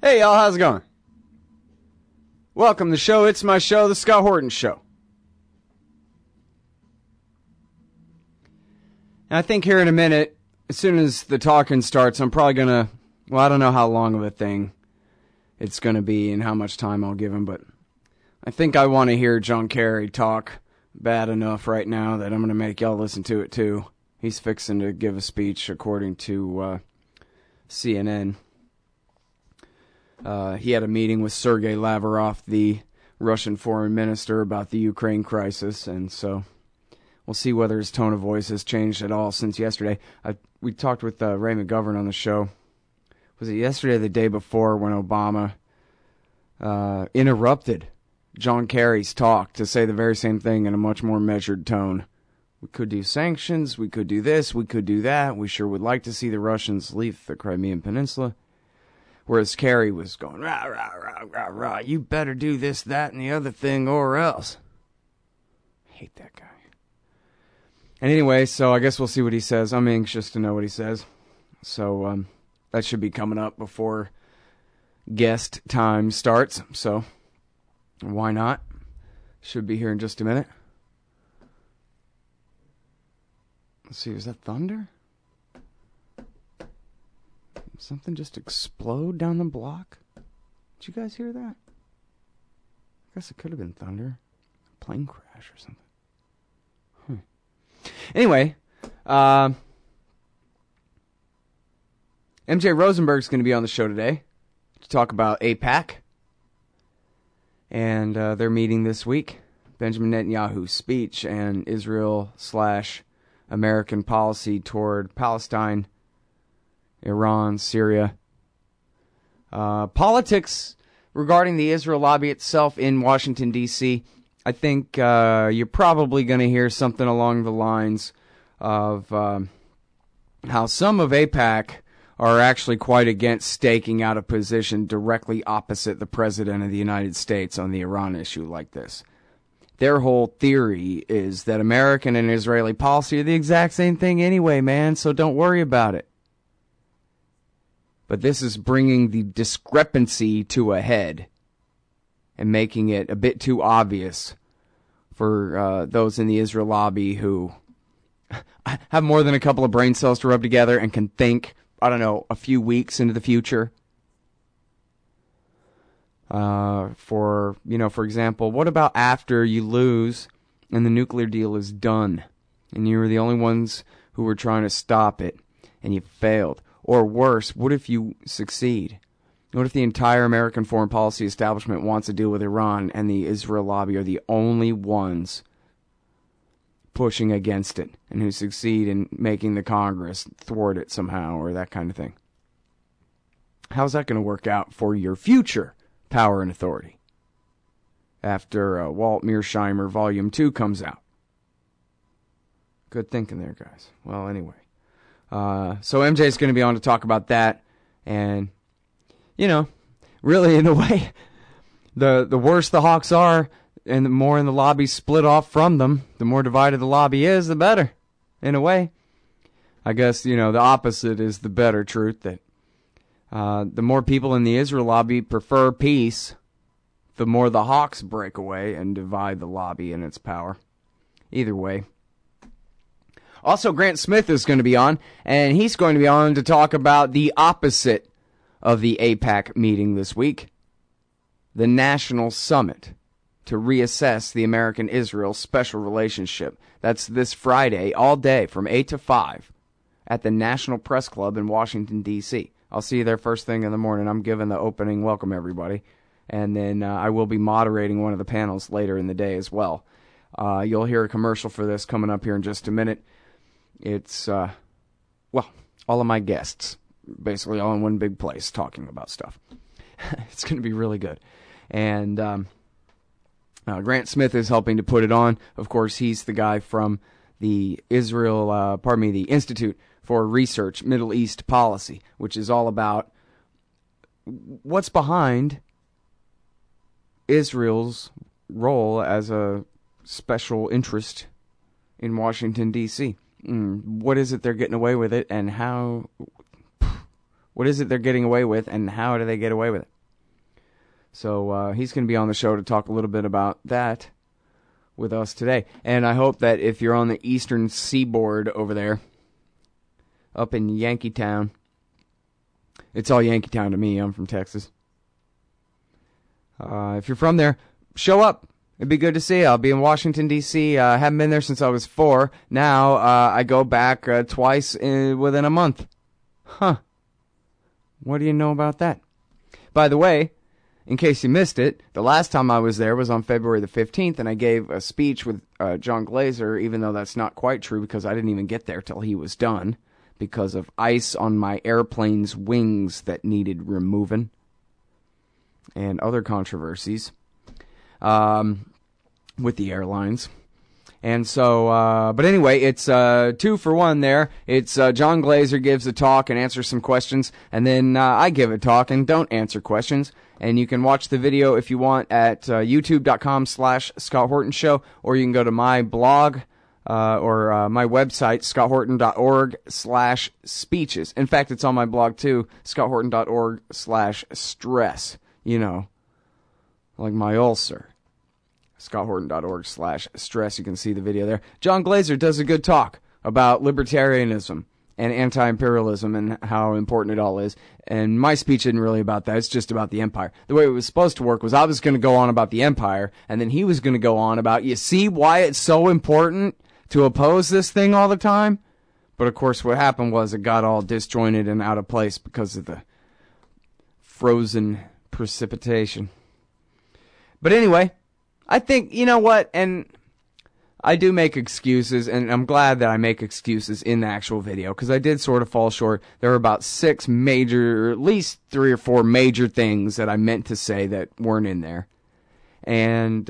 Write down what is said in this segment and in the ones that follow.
Hey y'all, how's it going? Welcome to the show. It's my show, The Scott Horton Show. And I think here in a minute, as soon as the talking starts, I'm probably gonna, I don't know how long of a thing it's gonna be and how much time I'll give him, but I think I want to hear John Kerry talk bad enough right now that I'm gonna make y'all listen to it too. He's fixing to give a speech according to CNN. He had a meeting with Sergei Lavrov, the Russian foreign minister, about the Ukraine crisis, and so we'll see whether his tone of voice has changed at all since yesterday. We talked with Ray McGovern on the show. Was it yesterday or the day before when Obama interrupted John Kerry's talk to say the very same thing in a much more measured tone? We could do sanctions, we could do this, we could do that. We sure would like to see the Russians leave the Crimean Peninsula. Whereas Kerry was going, rah, rah, rah, rah, rah, you better do this, that, and the other thing, or else. I hate that guy. And anyway, so I guess we'll see what he says. I'm anxious to know what he says. So that should be coming up before guest time starts. So why not? Should be here in just a minute. Let's see, is that thunder? Something just explode down the block? Did you guys hear that? I guess it could have been thunder. A plane crash or something. Anyway, MJ Rosenberg's going to be on the show today to talk about AIPAC. And they're meeting this week. Benjamin Netanyahu's speech and Israel/American policy toward Palestine, Iran, Syria. Politics regarding the Israel lobby itself in Washington, D.C. I think you're probably going to hear something along the lines of how some of AIPAC are actually quite against staking out a position directly opposite the President of the United States on the Iran issue like this. Their whole theory is that American and Israeli policy are the exact same thing anyway, man, so don't worry about it. But this is bringing the discrepancy to a head and making it a bit too obvious for those in the Israel lobby who have more than a couple of brain cells to rub together and can think, I don't know, a few weeks into the future. For example, what about after you lose and the nuclear deal is done and you were the only ones who were trying to stop it and you failed? Or worse, what if you succeed? What if the entire American foreign policy establishment wants to deal with Iran and the Israel lobby are the only ones pushing against it and who succeed in making the Congress thwart it somehow or that kind of thing? How's that going to work out for your future power and authority after Walt Mearsheimer Volume 2 comes out? Good thinking there, guys. Well, anyway. So MJ's going to be on to talk about that, and, really in a way, the worse the Hawks are, and the more in the lobby split off from them, the more divided the lobby is, the better, in a way. I guess, the opposite is the better truth, that the more people in the Israel lobby prefer peace, the more the Hawks break away and divide the lobby and its power. Either way. Also, Grant Smith is going to be on, and he's going to be on to talk about the opposite of the AIPAC meeting this week, the National Summit to reassess the American-Israel special relationship. That's this Friday, all day, from 8 to 5, at the National Press Club in Washington, D.C. I'll see you there first thing in the morning. I'm giving the opening welcome, everybody. And then I will be moderating one of the panels later in the day as well. You'll hear a commercial for this coming up here in just a minute. It's, all of my guests, basically all in one big place talking about stuff. It's going to be really good. And Grant Smith is helping to put it on. Of course, he's the guy from the the Institute for Research Middle East Policy, which is all about what's behind Israel's role as a special interest in Washington, D.C. What is it they're getting away with it, and how? What is it they're getting away with, and how do they get away with it? So he's going to be on the show to talk a little bit about that with us today. And I hope that if you're on the eastern seaboard over there, up in Yankeetown, it's all Yankeetown to me. I'm from Texas. If you're from there, show up. It'd be good to see you. I'll be in Washington, D.C. I haven't been there since I was 4. Now I go back twice within a month. Huh. What do you know about that? By the way, in case you missed it, the last time I was there was on February the 15th, and I gave a speech with John Glazer, even though that's not quite true because I didn't even get there till he was done because of ice on my airplane's wings that needed removing and other controversies with the airlines. And so, but anyway, it's 2 for 1 there. It's John Glazer gives a talk and answers some questions, and then I give a talk and don't answer questions. And you can watch the video if you want at youtube.com/Scott Horton Show, or you can go to my blog or my website, scotthorton.org/speeches. In fact, it's on my blog too, scotthorton.org/stress. You know, like my ulcer. scotthorton.org/stress. You can see the video there. John Glazer does a good talk about libertarianism and anti-imperialism and how important it all is. And my speech isn't really about that. It's just about the empire. The way it was supposed to work was I was going to go on about the empire, and then he was going to go on about, you see why it's so important to oppose this thing all the time? But of course what happened was it got all disjointed and out of place because of the frozen precipitation. But anyway, I think, you know what, and I do make excuses, and I'm glad that I make excuses in the actual video, because I did sort of fall short. There were about 6 major, or at least 3 or 4 major things that I meant to say that weren't in there. And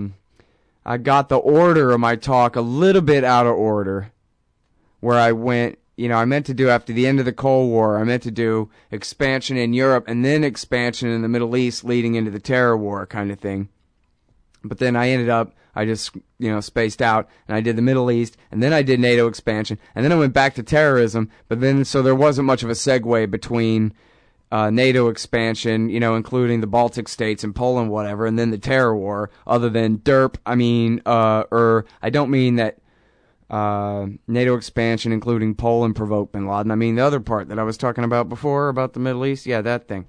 I got the order of my talk a little bit out of order, where I went, you know, I meant to do after the end of the Cold War, I meant to do expansion in Europe, and then expansion in the Middle East leading into the terror war kind of thing. But then I ended up, I just, you know, spaced out, and I did the Middle East, and then I did NATO expansion, and then I went back to terrorism, but then, so there wasn't much of a segue between NATO expansion, you know, including the Baltic states and Poland, whatever, and then the terror war, other than derp, I mean, I don't mean that NATO expansion, including Poland, provoked bin Laden. I mean the other part that I was talking about before, about the Middle East, yeah, that thing.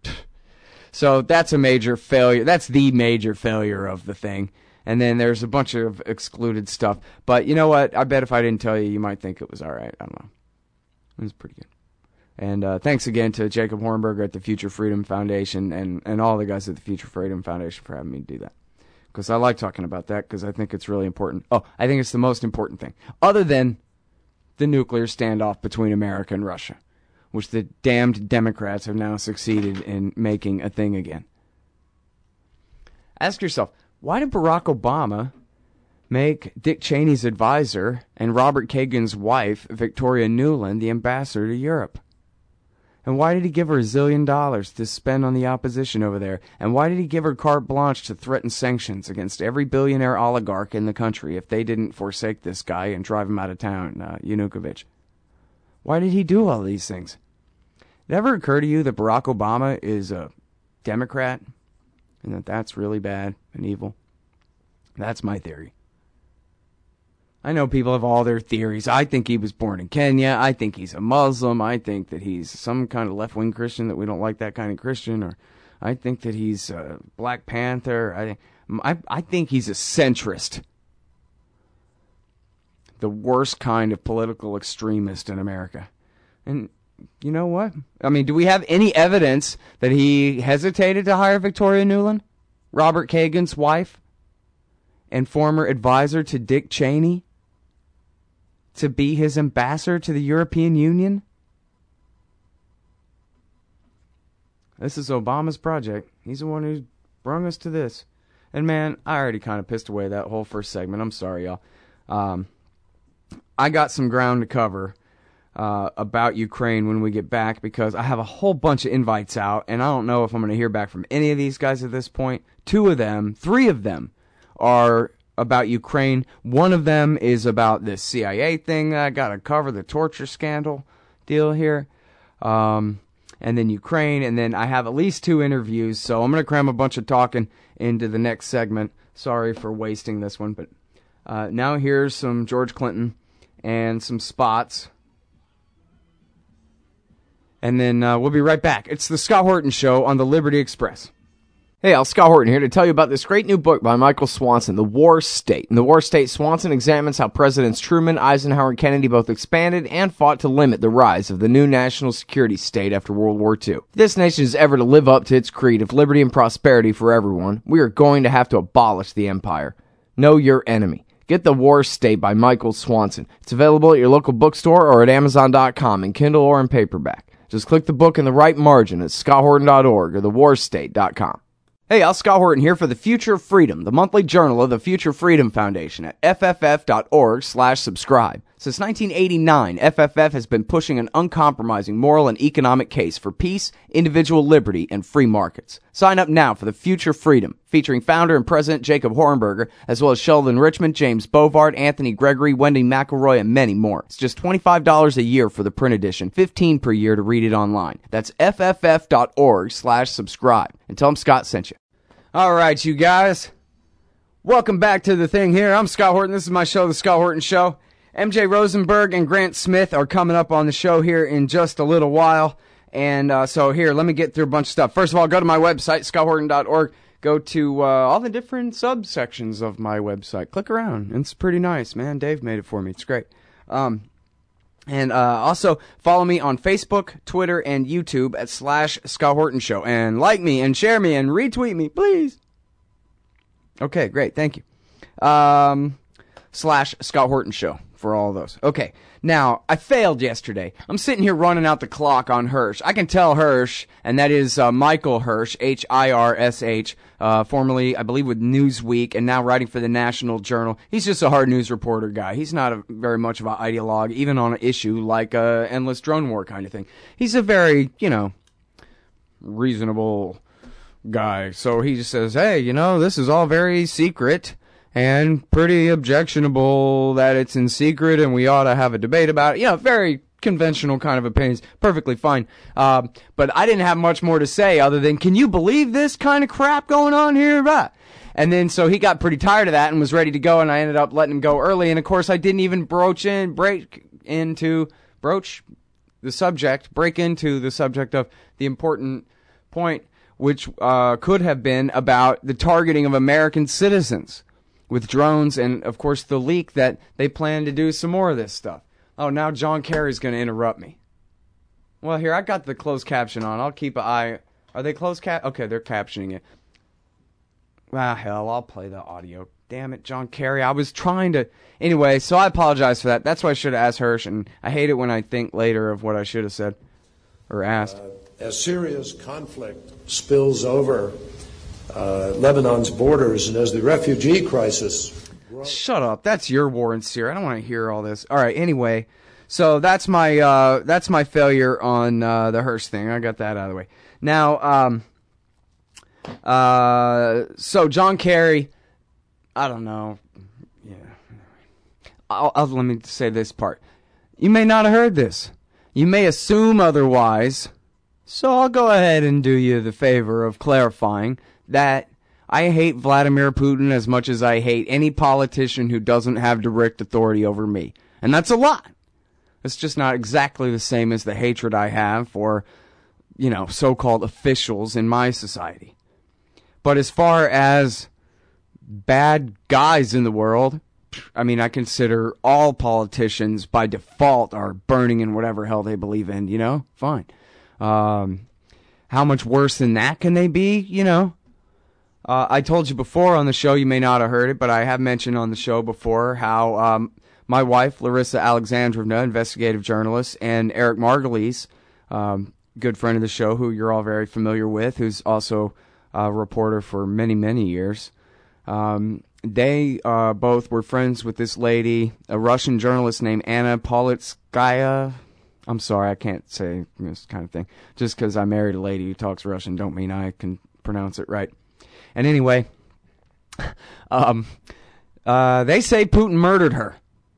So that's a major failure. That's the major failure of the thing. And then there's a bunch of excluded stuff. But you know what? I bet if I didn't tell you, you might think it was all right. I don't know. It was pretty good. And thanks again to Jacob Hornberger at the Future Freedom Foundation and all the guys at the Future Freedom Foundation for having me do that. Because I like talking about that because I think it's really important. Oh, I think it's the most important thing. Other than the nuclear standoff between America and Russia, which the damned Democrats have now succeeded in making a thing again. Ask yourself, why did Barack Obama make Dick Cheney's advisor and Robert Kagan's wife, Victoria Nuland, the ambassador to Europe? And why did he give her $1 zillion to spend on the opposition over there? And why did he give her carte blanche to threaten sanctions against every billionaire oligarch in the country if they didn't forsake this guy and drive him out of town, Yanukovych? Why did he do all these things? Did it ever occur to you that Barack Obama is a Democrat and that that's really bad and evil? That's my theory. I know people have all their theories. I think he was born in Kenya. I think he's a Muslim. I think that he's some kind of left-wing Christian, that we don't like that kind of Christian. Or I think that he's a Black Panther. I think he's a centrist. The worst kind of political extremist in America. And you know what? I mean, do we have any evidence that he hesitated to hire Victoria Nuland, Robert Kagan's wife, and former advisor to Dick Cheney, to be his ambassador to the European Union? This is Obama's project. He's the one who brought us to this. And man, I already kind of pissed away that whole first segment. I'm sorry, y'all. I got some ground to cover about Ukraine when we get back, because I have a whole bunch of invites out, and I don't know if I'm going to hear back from any of these guys at this point. 3 of them are about Ukraine. One of them is about this CIA thing that I got to cover, the torture scandal deal here. and then Ukraine, and then I have at least 2 interviews, so I'm going to cram a bunch of talking into the next segment. Sorry for wasting this one, but now here's some George Clinton and some spots. And then we'll be right back. It's the Scott Horton Show on the Liberty Express. Hey, Al, Scott Horton here to tell you about this great new book by Michael Swanson, The War State. In The War State, Swanson examines how Presidents Truman, Eisenhower, and Kennedy both expanded and fought to limit the rise of the new national security state after World War II. If this nation is ever to live up to its creed of liberty and prosperity for everyone, we are going to have to abolish the empire. Know your enemy. Get The War State by Michael Swanson. It's available at your local bookstore or at Amazon.com in Kindle or in paperback. Just click the book in the right margin at scotthorton.org or thewarstate.com. Hey, Al, Scott Horton here for The Future of Freedom, the monthly journal of the Future Freedom Foundation at fff.org/subscribe. Since 1989, FFF has been pushing an uncompromising moral and economic case for peace, individual liberty, and free markets. Sign up now for The Future Freedom, featuring founder and president Jacob Hornberger, as well as Sheldon Richmond, James Bovard, Anthony Gregory, Wendy McElroy, and many more. It's just $25 a year for the print edition, $15 per year to read it online. That's fff.org/subscribe. And tell them Scott sent you. All right, you guys. Welcome back to the thing here. I'm Scott Horton. This is my show, The Scott Horton Show. MJ Rosenberg and Grant Smith are coming up on the show here in just a little while. And so here, let me get through a bunch of stuff. First of all, go to my website, scotthorton.org. Go to all the different subsections of my website. Click around. It's pretty nice, man. Dave made it for me. It's great. And also follow me on Facebook, Twitter, and YouTube at /Scott Horton Show. And like me and share me and retweet me, please. Okay, great. Thank you. /Scott Horton Show for all of those. Okay, now, I failed yesterday. I'm sitting here running out the clock on Hirsch. I can tell Hirsch, and that is Michael Hirsch, Hirsh, formerly, I believe, with Newsweek, and now writing for the National Journal. He's just a hard news reporter guy. He's not very much of an ideologue, even on an issue like endless drone war kind of thing. He's a very, reasonable guy. So he just says, hey, this is all very secret and pretty objectionable that it's in secret and we ought to have a debate about it. Very conventional kind of opinions. Perfectly fine. But I didn't have much more to say other than, can you believe this kind of crap going on here? And then so he got pretty tired of that and was ready to go, and I ended up letting him go early. And of course I didn't even break into the subject of the important point, which could have been about the targeting of American citizens with drones, and of course the leak that they plan to do some more of this stuff. Oh, now John Kerry's going to interrupt me. Well, here, I got the closed caption on. I'll keep an eye. Are they closed cap? Okay, they're captioning it. Hell, I'll play the audio. Damn it, John Kerry. I was trying to... Anyway, so I apologize for that. That's why I should have asked Hirsch, and I hate it when I think later of what I should have said or asked. As Syria's conflict spills over Lebanon's borders, and as the refugee crisis... Shut up. That's your war in Syria. I don't want to hear all this. All right, anyway. So that's my failure on the Hirsch thing. I got that out of the way. Now, so John Kerry, I don't know. Yeah. Let me say this part. You may not have heard this. You may assume otherwise. So I'll go ahead and do you the favor of clarifying that I hate Vladimir Putin as much as I hate any politician who doesn't have direct authority over me. And that's a lot. It's just not exactly the same as the hatred I have for, so-called officials in my society. But as far as bad guys in the world, I consider all politicians by default are burning in whatever hell they believe in, Fine. How much worse than that can they be, I told you before on the show, you may not have heard it, but I have mentioned on the show before how my wife, Larissa Alexandrovna, investigative journalist, and Eric Margulies, good friend of the show, who you're all very familiar with, who's also a reporter for many, many years, they both were friends with this lady, a Russian journalist named Anna Politskaya. I'm sorry, I can't say this kind of thing. Just because I married a lady who talks Russian don't mean I can pronounce it right. And anyway, they say Putin murdered her.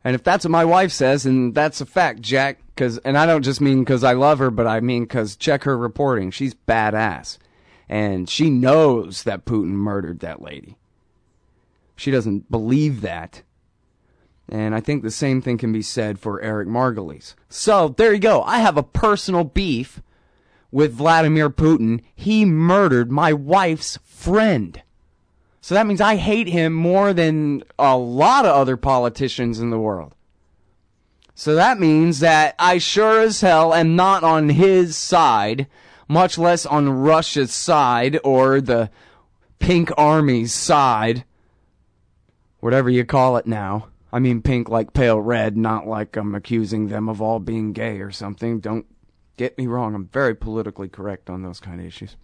And if that's what my wife says, and that's a fact, Jack, and I don't just mean because I love her, but I mean because check her reporting. She's badass. And she knows that Putin murdered that lady. She doesn't believe that. And I think the same thing can be said for Eric Margolis. So, there you go. I have a personal beef with Vladimir Putin. He murdered my wife's friend. So that means I hate him more than a lot of other politicians in the world. So that means that I sure as hell am not on his side, much less on Russia's side or the Pink Army's side, whatever you call it now. I mean pink like pale red, not like I'm accusing them of all being gay or something. Don't get me wrong. I'm very politically correct on those kind of issues.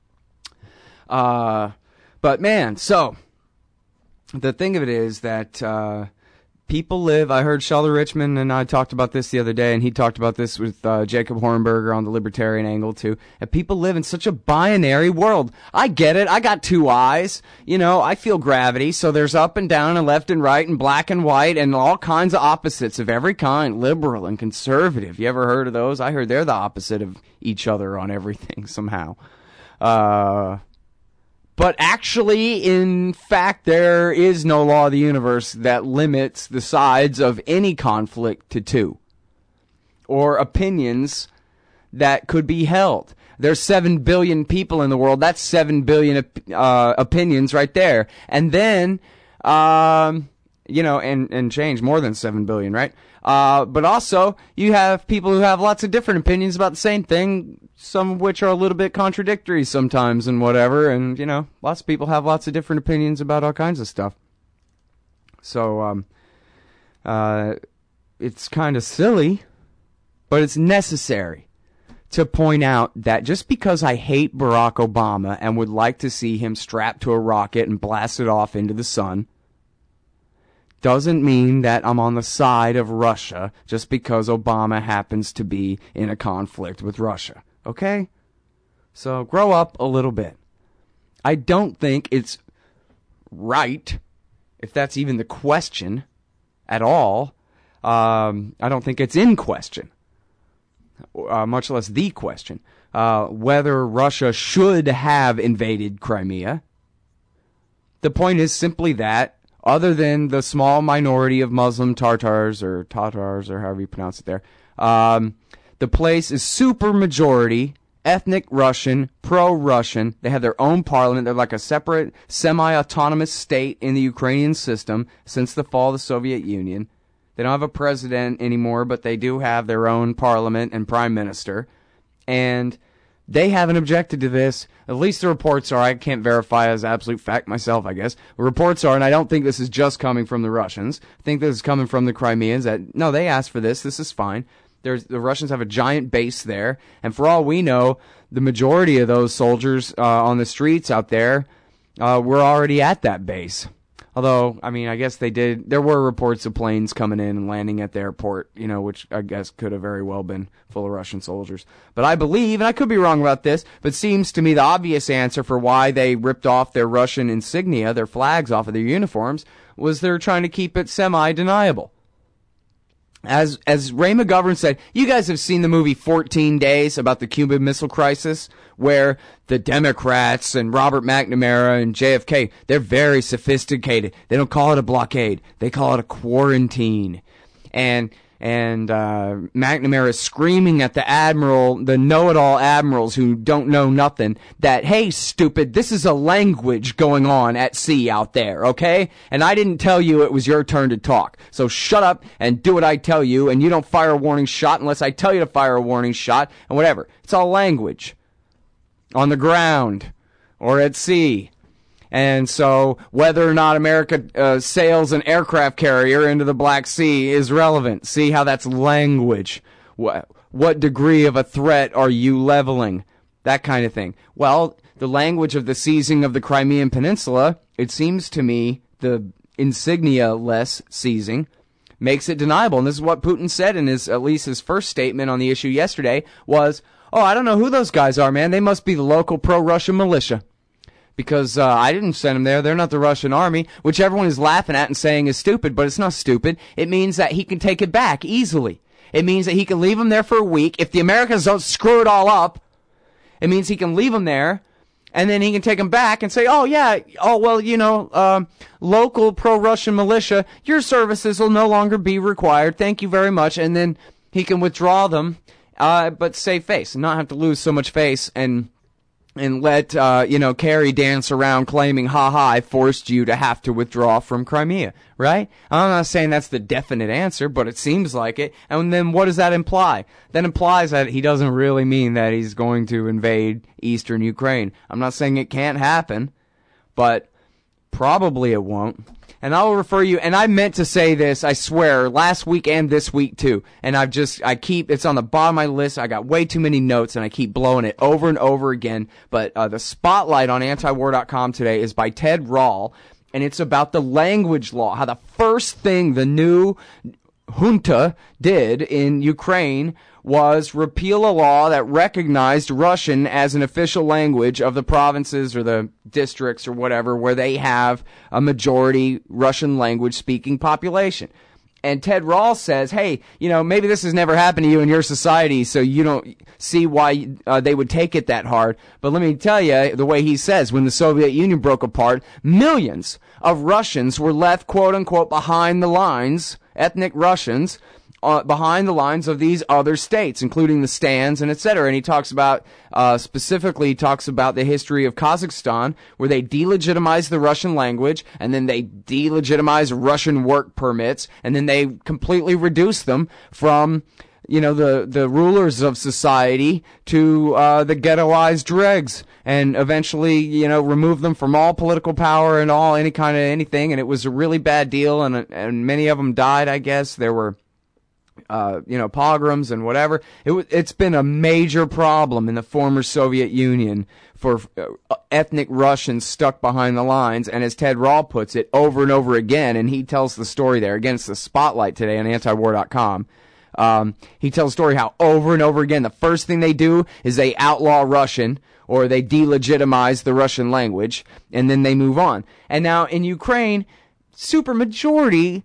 But man, so the thing of it is that people live. I heard Shelly Richmond and I talked about this the other day, and he talked about this with Jacob Hornberger on the Libertarian Angle too. And people live in such a binary world. I get it. I got two eyes. You know, I feel gravity. So there's up and down and left and right and black and white and all kinds of opposites of every kind, liberal and conservative. You ever heard of those? I heard they're the opposite of each other on everything somehow. But actually, in fact, there is no law of the universe that limits the sides of any conflict to two, or opinions that could be held. There's 7 billion people in the world. That's 7 billion opinions right there. And then, you know, and change, more than 7 billion, right? But also, you have people who have lots of different opinions about the same thing, some of which are a little bit contradictory sometimes and whatever. And, you know, lots of people have lots of different opinions about all kinds of stuff. So, it's kind of silly, but it's necessary to point out that just because I hate Barack Obama and would like to see him strapped to a rocket and blasted off into the sun, doesn't mean that I'm on the side of Russia just because Obama happens to be in a conflict with Russia. Okay? So grow up a little bit. I don't think it's right, if that's even the question at all. I don't think it's in question, much less the question, whether Russia should have invaded Crimea. The point is simply that, other than the small minority of Muslim Tatars, or however you pronounce it there, the place is super majority ethnic Russian, pro-Russian. They have their own parliament. They're like a separate, semi-autonomous state in the Ukrainian system since the fall of the Soviet Union. They don't have a president anymore, but they do have their own parliament and prime minister. And they haven't objected to this. At least the reports are. I can't verify as absolute fact myself, I guess. The reports are, and I don't think this is just coming from the Russians. I think this is coming from the Crimeans. That no, they asked for this. This is fine. The Russians have a giant base there, and for all we know, the majority of those soldiers on the streets out there were already at that base. Although, I mean, I guess they did. There were reports of planes coming in and landing at the airport, you know, which I guess could have very well been full of Russian soldiers. But I believe, and I could be wrong about this, but seems to me the obvious answer for why they ripped off their Russian insignia, their flags off of their uniforms, was they're trying to keep it semi-deniable. As Ray McGovern said, you guys have seen the movie 14 Days about the Cuban Missile Crisis, where the Democrats and Robert McNamara and JFK, they're very sophisticated. They don't call it a blockade. They call it a quarantine. And McNamara is screaming at the admiral, the know-it-all admirals who don't know nothing, that, hey, stupid, this is a language going on at sea out there, okay? And I didn't tell you it was your turn to talk. So shut up and do what I tell you, and you don't fire a warning shot unless I tell you to fire a warning shot, and whatever. It's all language. On the ground or at sea. And so whether or not America sails an aircraft carrier into the Black Sea is relevant. See how that's language. What degree of a threat are you leveling? That kind of thing. Well, the language of the seizing of the Crimean Peninsula, it seems to me, the insignia-less seizing, makes it deniable. And this is what Putin said in at least his first statement on the issue yesterday was, oh, I don't know who those guys are, man. They must be the local pro-Russian militia. because I didn't send them there. They're not the Russian army, which everyone is laughing at and saying is stupid, but it's not stupid. It means that he can take it back easily. It means that he can leave them there for a week. If the Americans don't screw it all up, it means he can leave them there, and then he can take them back and say, local pro-Russian militia, your services will no longer be required. Thank you very much. And then he can withdraw them, but save face and not have to lose so much face and let, Kerry dance around claiming, I forced you to have to withdraw from Crimea, right? I'm not saying that's the definite answer, but it seems like it. And then what does that imply? That implies that he doesn't really mean that he's going to invade eastern Ukraine. I'm not saying it can't happen, but probably it won't. And I'll refer you, and I meant to say this, I swear, last week and this week too. And it's on the bottom of my list. I got way too many notes and I keep blowing it over and over again. But the spotlight on antiwar.com today is by Ted Rall, and it's about the language law, how the first thing the new junta did in Ukraine was repeal a law that recognized Russian as an official language of the provinces or the districts or whatever where they have a majority Russian language speaking population. And Ted Rall says, hey, maybe this has never happened to you in your society, so you don't see why they would take it that hard. But let me tell you, the way he says, when the Soviet Union broke apart, millions of Russians were left, quote unquote, behind the lines, ethnic Russians, behind the lines of these other states, including the stands and etc. And he talks about, specifically talks about the history of Kazakhstan, where they delegitimized the Russian language, and then they delegitimized Russian work permits, and then they completely reduced them from, the rulers of society to the ghettoized dregs, and eventually, remove them from all political power and all any kind of anything. And it was a really bad deal, and many of them died, I guess. There were pogroms and whatever. It's been a major problem in the former Soviet Union for ethnic Russians stuck behind the lines. And as Ted Rall puts it over and over again, and he tells the story there, again, it's the spotlight today on antiwar.com. He tells the story how over and over again, the first thing they do is they outlaw Russian, or they delegitimize the Russian language, and then they move on. And now in Ukraine, it's a super majority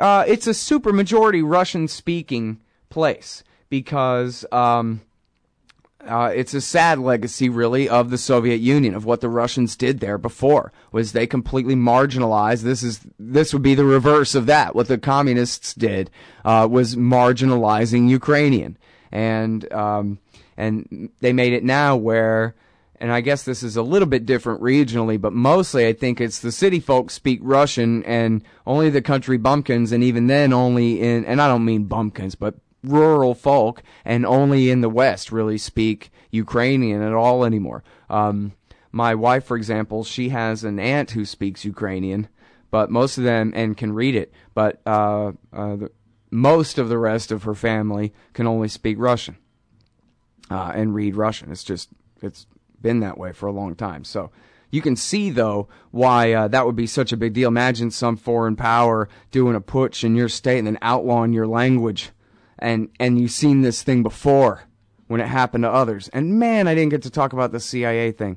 Russian-speaking place because it's a sad legacy, really, of the Soviet Union, of what the Russians did there before, was they completely marginalized. This would be the reverse of that. What the communists did was marginalizing Ukrainian, and they made it now where. And I guess this is a little bit different regionally, but mostly I think it's the city folks speak Russian, and only the country bumpkins, and even then only and I don't mean bumpkins, but rural folk, and only in the West really speak Ukrainian at all anymore. My wife, for example, she has an aunt who speaks Ukrainian, but most of them, and can read it, but most of the rest of her family can only speak Russian and read Russian. It's been that way for a long time. So you can see, though, why that would be such a big deal. Imagine some foreign power doing a putsch in your state and then outlawing your language. And you've seen this thing before when it happened to others. And man, I didn't get to talk about the CIA thing.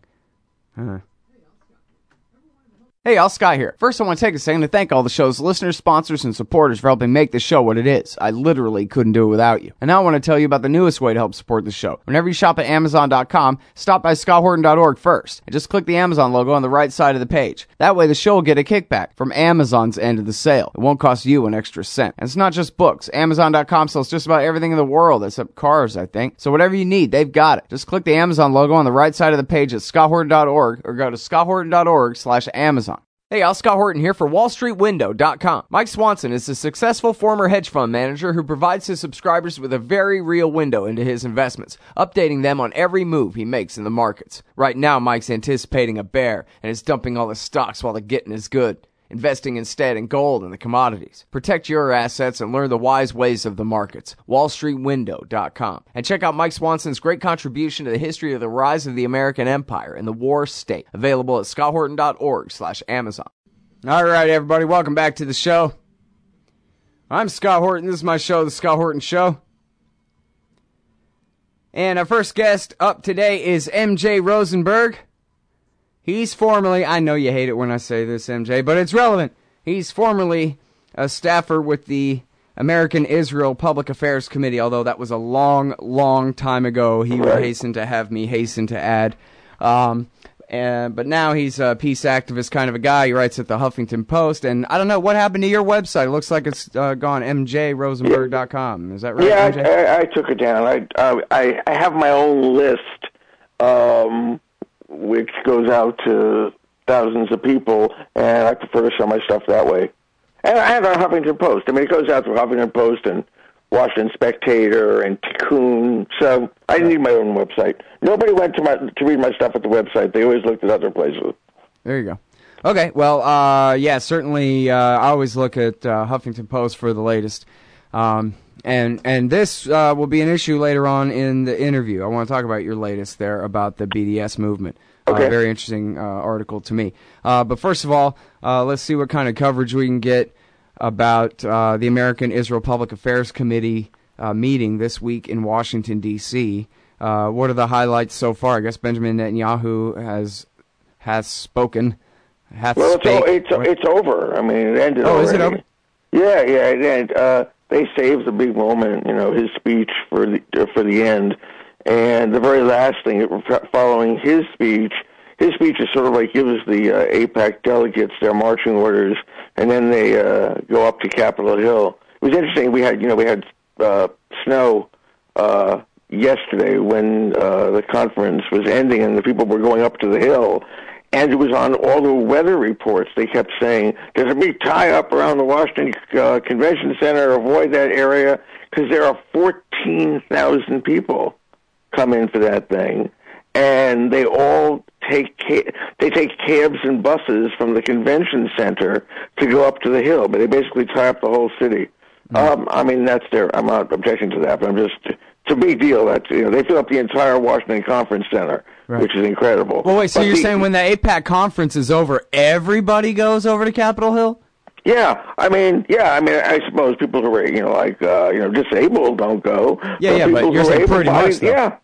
Hey, Al Sky here. First, I want to take a second to thank all the show's listeners, sponsors, and supporters for helping make the show what it is. I literally couldn't do it without you. And now I want to tell you about the newest way to help support the show. Whenever you shop at Amazon.com, stop by ScottHorton.org first, and just click the Amazon logo on the right side of the page. That way the show will get a kickback from Amazon's end of the sale. It won't cost you an extra cent. And it's not just books. Amazon.com sells just about everything in the world, except cars, I think. So whatever you need, they've got it. Just click the Amazon logo on the right side of the page at ScottHorton.org, or go to ScottHorton.org/Amazon. Hey, Al Scott Horton here for WallStreetWindow.com. Mike Swanson is a successful former hedge fund manager who provides his subscribers with a very real window into his investments, updating them on every move he makes in the markets. Right now, Mike's anticipating a bear and is dumping all his stocks while the getting is good, investing instead in gold and the commodities. Protect your assets and learn the wise ways of the markets. WallStreetWindow.com. And check out Mike Swanson's great contribution to the history of the rise of the American Empire and the War State. Available at ScottHorton.org/Amazon. All right, everybody, welcome back to the show. I'm Scott Horton. This is my show, The Scott Horton Show. And our first guest up today is MJ Rosenberg. He's formerly, I know you hate it when I say this, MJ, but it's relevant. He's formerly a staffer with the American Israel Public Affairs Committee, although that was a long, long time ago. He would hasten to have me hasten to add. But now he's a peace activist kind of a guy. He writes at the Huffington Post. And I don't know, what happened to your website? It looks like it's gone, mjrosenberg.com. Is that right, Yeah, MJ? I took it down. I have my own list, which goes out to thousands of people, and I prefer to sell my stuff that way. And I have a Huffington Post. I mean, it goes out to Huffington Post and Washington Spectator and Tikkun. So I need my own website. Nobody went to read my stuff at the website. They always looked at other places. There you go. Okay, well, yeah, certainly I always look at Huffington Post for the latest. And this will be an issue later on in the interview. I want to talk about your latest there about the BDS movement. Okay. Very interesting article to me. But first of all, let's see what kind of coverage we can get about the American Israel Public Affairs Committee meeting this week in Washington, D.C. What are the highlights so far? I guess Benjamin Netanyahu has spoken. Well, it's over. I mean, it ended already. Oh, is it over? Yeah, it ended. They saved the big moment, his speech for the end. And the very last thing following his speech is sort of like gives the AIPAC delegates their marching orders, and then they go up to Capitol Hill. It was interesting. We had snow yesterday when the conference was ending, and the people were going up to the Hill. And it was on all the weather reports. They kept saying, there's a big tie-up around the Washington Convention Center. Avoid that area, because there are 14,000 people come in for that thing. And they all take cabs and buses from the convention center to go up to the Hill. But they basically tie up the whole city. I mean, I'm not objecting to that, but it's a big deal. That they fill up the entire Washington Conference Center. Right. Which is incredible. Well, wait, so you're saying when the AIPAC conference is over, everybody goes over to Capitol Hill? Yeah, I mean, I suppose people who are, disabled don't go. Yeah, but you're saying pretty much, though. Yeah,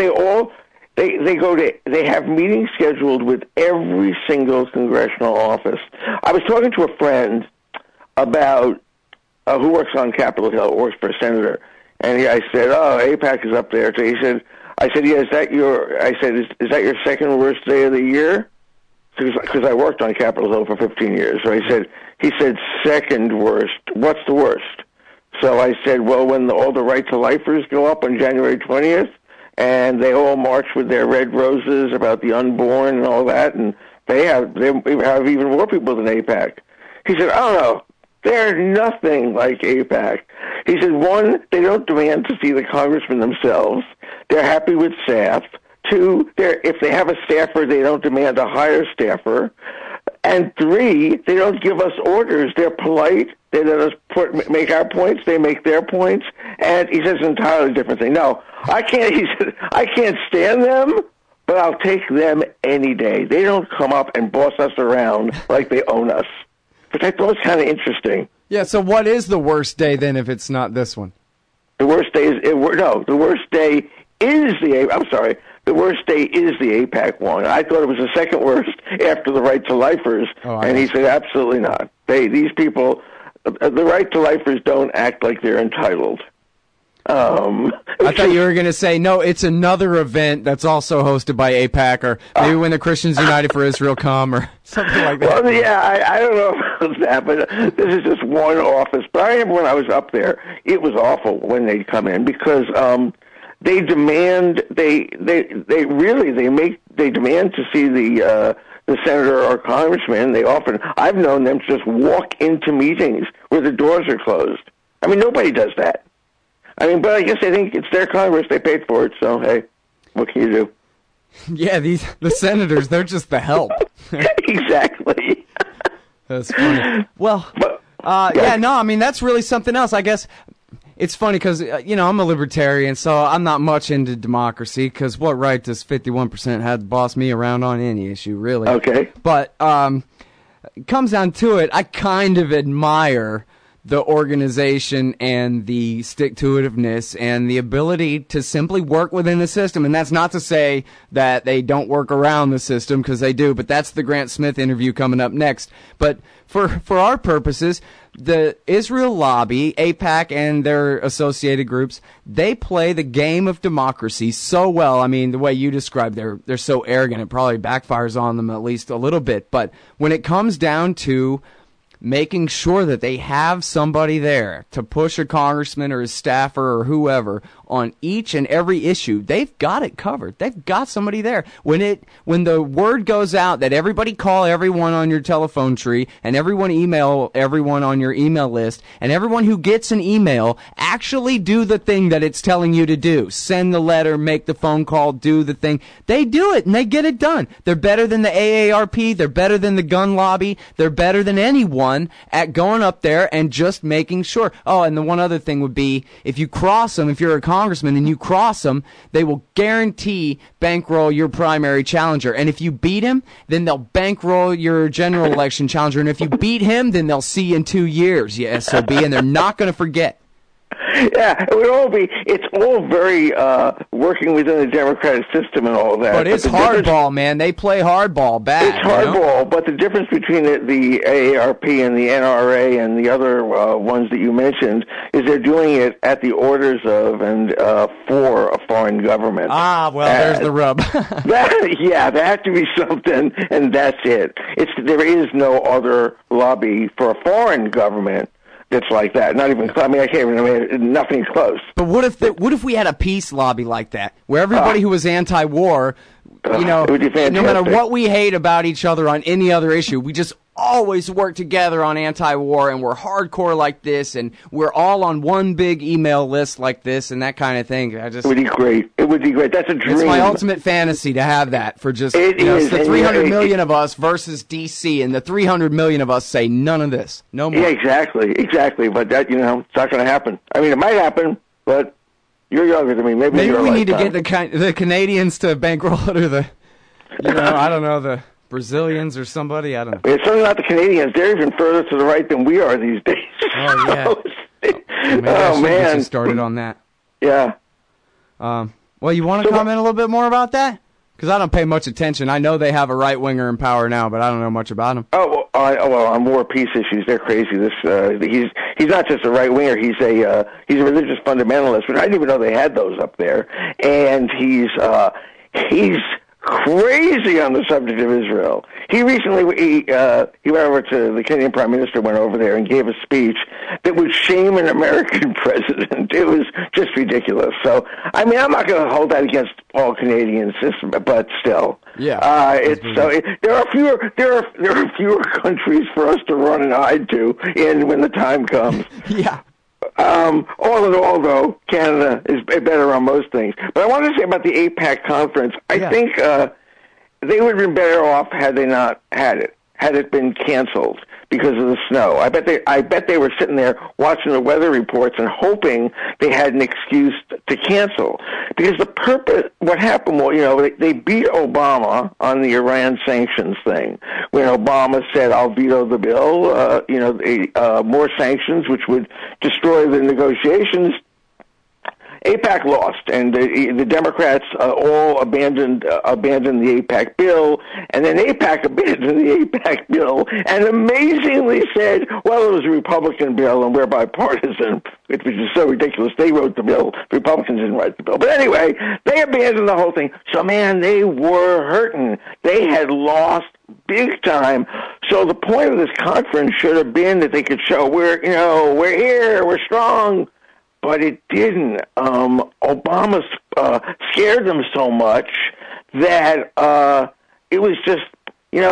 they have meetings scheduled with every single congressional office. I was talking to a friend about who works on Capitol Hill, works for a senator, and I said, AIPAC is up there. So I said, yeah, is that your second worst day of the year? Because I worked on Capitol Hill for 15 years. So he said, second worst. What's the worst? So I said, well, when all the right to lifers go up on January 20th, and they all march with their red roses about the unborn and all that, and they have even more people than AIPAC. He said, I don't know. They're nothing like AIPAC. He said, one, they don't demand to see the congressman themselves. They're happy with staff. Two, if they have a staffer, they don't demand a higher staffer. And three, they don't give us orders. They're polite. They let us make our points. They make their points. And he says an entirely different thing. No, I can't. He said, I can't stand them, but I'll take them any day. They don't come up and boss us around like they own us. Which I thought was kind of interesting. Yeah, so what is the worst day then if it's not this one? The worst day is the worst day is the worst day is the AIPAC one. I thought it was the second worst after the right to lifers, and he said absolutely not. These people, the right to lifers don't act like they're entitled. I thought you were going to say, no, it's another event that's also hosted by AIPAC, or maybe when the Christians United for Israel come, or something like that. Well, yeah, I don't know about that, but this is just one office. But I remember when I was up there, it was awful when they'd come in, because they demand they demand to see the senator or congressman. I've known them to just walk into meetings where the doors are closed. I mean, nobody does that. I mean, but I guess they think it's their Congress. They paid for it, so, hey, what can you do? Yeah, the senators, they're just the help. Exactly. That's funny. Well, I mean, that's really something else. I guess it's funny because, I'm a libertarian, so I'm not much into democracy, because what right does 51% have to boss me around on any issue, really? Okay. But it comes down to it, I kind of admire the organization and the stick-to-itiveness and the ability to simply work within the system. And that's not to say that they don't work around the system, because they do, but that's the Grant Smith interview coming up next. But for our purposes, the Israel lobby, AIPAC, and their associated groups, they play the game of democracy so well. I mean, the way you described, they're so arrogant, it probably backfires on them at least a little bit. But when it comes down to making sure that they have somebody there to push a congressman or his staffer or whoever on each and every issue, they've got it covered. They've got somebody there. When the word goes out that everybody call everyone on your telephone tree, and everyone email everyone on your email list, and everyone who gets an email actually do the thing that it's telling you to do. Send the letter, make the phone call, do the thing. They do it, and they get it done. They're better than the AARP. They're better than the gun lobby. They're better than anyone at going up there and just making sure. Oh, and the one other thing would be, if you cross them, if you're a congressman and you cross them, they will guarantee bankroll your primary challenger. And if you beat him, then they'll bankroll your general election challenger. And if you beat him, then they'll see you in 2 years, you SOB, and they're not going to forget. Yeah, it's all very working within the democratic system and all that. But it's hardball, man. They play hardball bad. It's hardball, but the difference between the AARP and the NRA and the other ones that you mentioned is they're doing it at the orders of and for a foreign government. Ah, well, there's the rub. There has to be something, and that's it. There is no other lobby for a foreign government that's like that. Not even. I mean, I can't even. Nothing close. But what if we had a peace lobby like that, where everybody who was anti-war, no matter what we hate about each other on any other issue, we just always work together on anti-war, and we're hardcore like this, and we're all on one big email list like this, and that kind of thing. It would be great. It would be great. That's a dream. It's my ultimate fantasy to have that for just it's the 300 million of us versus DC, and the 300 million of us say none of this, no more. Yeah, exactly. But that it's not going to happen. I mean, it might happen, but you're younger than me. Maybe we need to get the Canadians to bankroll it, or the I don't know, the Brazilians or somebody, I don't know. It's certainly not the Canadians. They're even further to the right than we are these days. Oh, yeah. Maybe I should get you started on that. Yeah. Well, you want to comment a little bit more about that? Because I don't pay much attention. I know they have a right-winger in power now, but I don't know much about him. Oh, well, on war peace issues, they're crazy. He's not just a right-winger. He's a religious fundamentalist, but I didn't even know they had those up there. And he's crazy on the subject of Israel. He recently he went over to the Canadian Prime Minister, went over there and gave a speech that would shame an American president. It was just ridiculous. So, I mean, I'm not going to hold that against all Canadians, but still, yeah. There are fewer countries for us to run and hide to when the time comes. Yeah. All in all, though, Canada is better on most things. But I wanted to say about the AIPAC conference, I think they would have been better off had they not had it been canceled because of the snow. I bet they were sitting there watching the weather reports and hoping they had an excuse to cancel. Because what happened was, they beat Obama on the Iran sanctions thing. When Obama said, I'll veto the bill, more sanctions, which would destroy the negotiations. AIPAC lost, and the Democrats all abandoned the AIPAC bill, and then AIPAC abandoned the AIPAC bill, and amazingly said, well, it was a Republican bill, and we're bipartisan, which is so ridiculous. They wrote the bill. The Republicans didn't write the bill. But anyway, they abandoned the whole thing. So, man, they were hurting. They had lost big time. So the point of this conference should have been that they could show we're here, we're strong. But it didn't. Obama scared them so much that it was just, there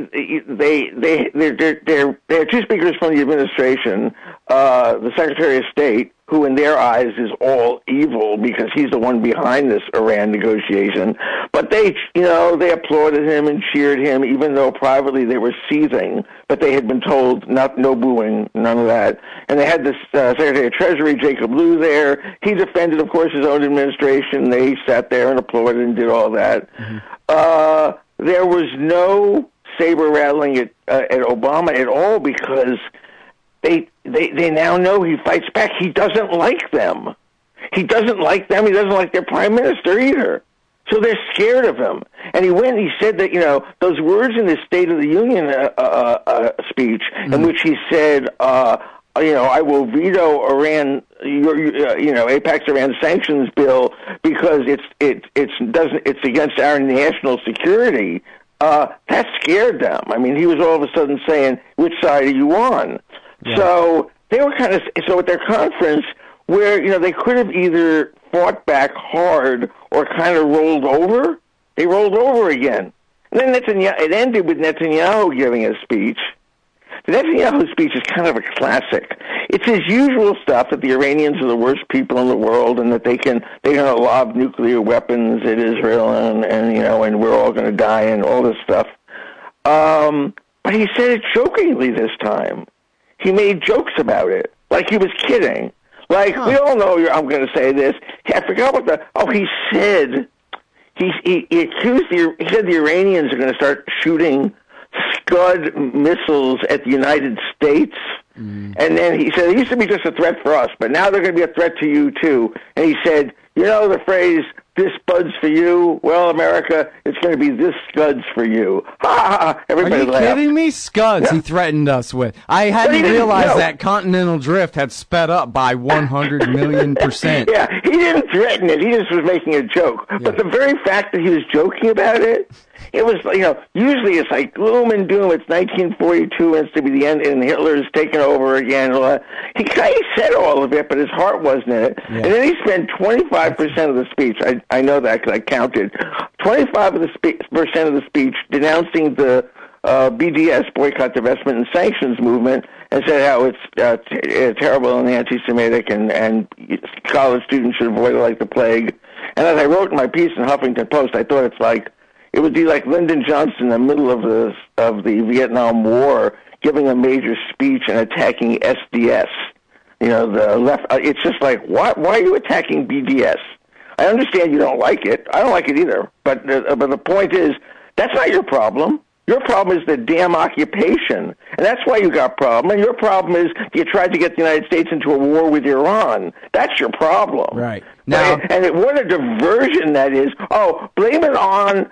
are two speakers from the administration, the Secretary of State, who in their eyes is all evil because he's the one behind this Iran negotiation. But they applauded him and cheered him, even though privately they were seething. But they had been told no booing, none of that. And they had this Secretary of Treasury, Jacob Lew, there. He defended, of course, his own administration. They sat there and applauded and did all that. Mm-hmm. There was no saber rattling at Obama at all because they now know he fights back. He doesn't like them. He doesn't like them. He doesn't like their prime minister either. So they're scared of him. And he went and he said that, those words in his State of the Union speech in which he said, I will veto Iran, AIPAC's Iran sanctions bill because it's against our national security. That scared them. I mean, he was all of a sudden saying, which side are you on? Yeah. So they were so at their conference where, they could have either fought back hard or kind of rolled over, they rolled over again. And then it ended with Netanyahu giving a speech. The Netanyahu speech is kind of a classic. It's his usual stuff that the Iranians are the worst people in the world and that they're going to lob nuclear weapons at Israel and we're all going to die and all this stuff. But he said it jokingly this time. He made jokes about it, like he was kidding. Like, we all know I'm going to say this. I forgot he said, he said the Iranians are going to start shooting Scud missiles at the United States. And then he said, it used to be just a threat for us, but now they're going to be a threat to you, too. And he said, the phrase, this Bud's for you? Well, America, it's going to be this Scud's for you. Ha, ha, ha. Everybody laughed. Are you kidding me? Scuds he threatened us with. I hadn't realized that continental drift had sped up by 100 million%. Yeah, he didn't threaten it. He just was making a joke. Yeah. But the very fact that he was joking about it, it was, usually it's like gloom and doom. It's 1942, and it's to be the end, and Hitler's taken over again. He kind of said all of it, but his heart wasn't in it. Yeah. And then he spent 25% of the speech. I know that because I counted. 25% of the speech denouncing the BDS, Boycott, Divestment, and Sanctions movement, and said how it's terrible and anti-Semitic, and college students should avoid it like the plague. And as I wrote in my piece in Huffington Post, I thought it would be like Lyndon Johnson in the middle of the Vietnam War giving a major speech and attacking SDS. The left. It's just like, why are you attacking BDS? I understand you don't like it. I don't like it either. But the point is, that's not your problem. Your problem is the damn occupation. And that's why you got problem. And your problem is you tried to get the United States into a war with Iran. That's your problem. Right. Now, and what a diversion that is. Oh, blame it on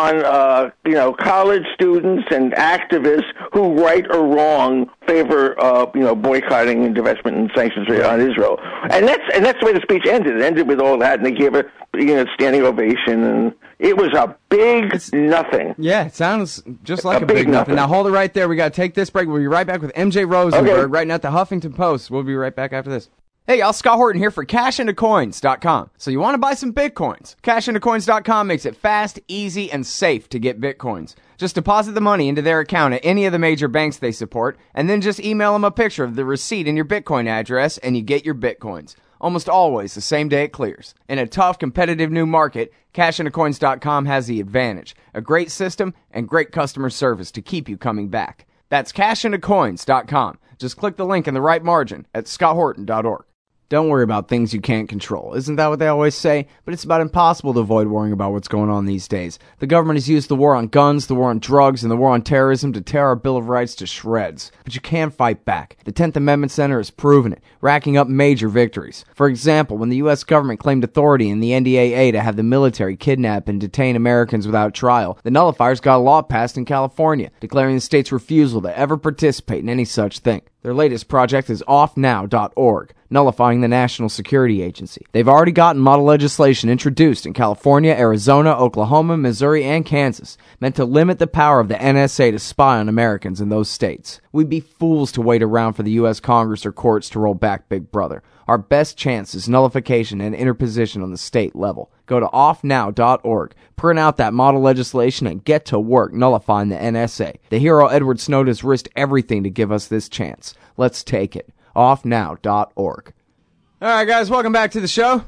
college students and activists who, right or wrong, favor boycotting and divestment and sanctions on Israel. And that's the way the speech ended. It ended with all that, and they gave it standing ovation, and it was a big nothing. Yeah, it sounds just like a big nothing. Now hold it right there. We got to take this break. We'll be right back with MJ Rosenberg right now at the Huffington Post. We'll be right back after this. Hey y'all, Scott Horton here for CashIntoCoins.com. So you want to buy some Bitcoins? CashIntoCoins.com makes it fast, easy, and safe to get Bitcoins. Just deposit the money into their account at any of the major banks they support, and then just email them a picture of the receipt and your Bitcoin address, and you get your Bitcoins. Almost always the same day it clears. In a tough, competitive new market, CashIntoCoins.com has the advantage. A great system and great customer service to keep you coming back. That's CashIntoCoins.com. Just click the link in the right margin at ScottHorton.org. Don't worry about things you can't control. Isn't that what they always say? But it's about impossible to avoid worrying about what's going on these days. The government has used the war on guns, the war on drugs, and the war on terrorism to tear our Bill of Rights to shreds. But you can fight back. The 10th Amendment Center has proven it, racking up major victories. For example, when the U.S. government claimed authority in the NDAA to have the military kidnap and detain Americans without trial, the nullifiers got a law passed in California, declaring the state's refusal to ever participate in any such thing. Their latest project is offnow.org, nullifying the National Security Agency. They've already gotten model legislation introduced in California, Arizona, Oklahoma, Missouri, and Kansas, meant to limit the power of the NSA to spy on Americans in those states. We'd be fools to wait around for the U.S. Congress or courts to roll back Big Brother. Our best chance is nullification and interposition on the state level. Go to offnow.org, print out that model legislation, and get to work nullifying the NSA. The hero Edward Snowden has risked everything to give us this chance. Let's take it. Offnow.org. All right, guys, welcome back to the show.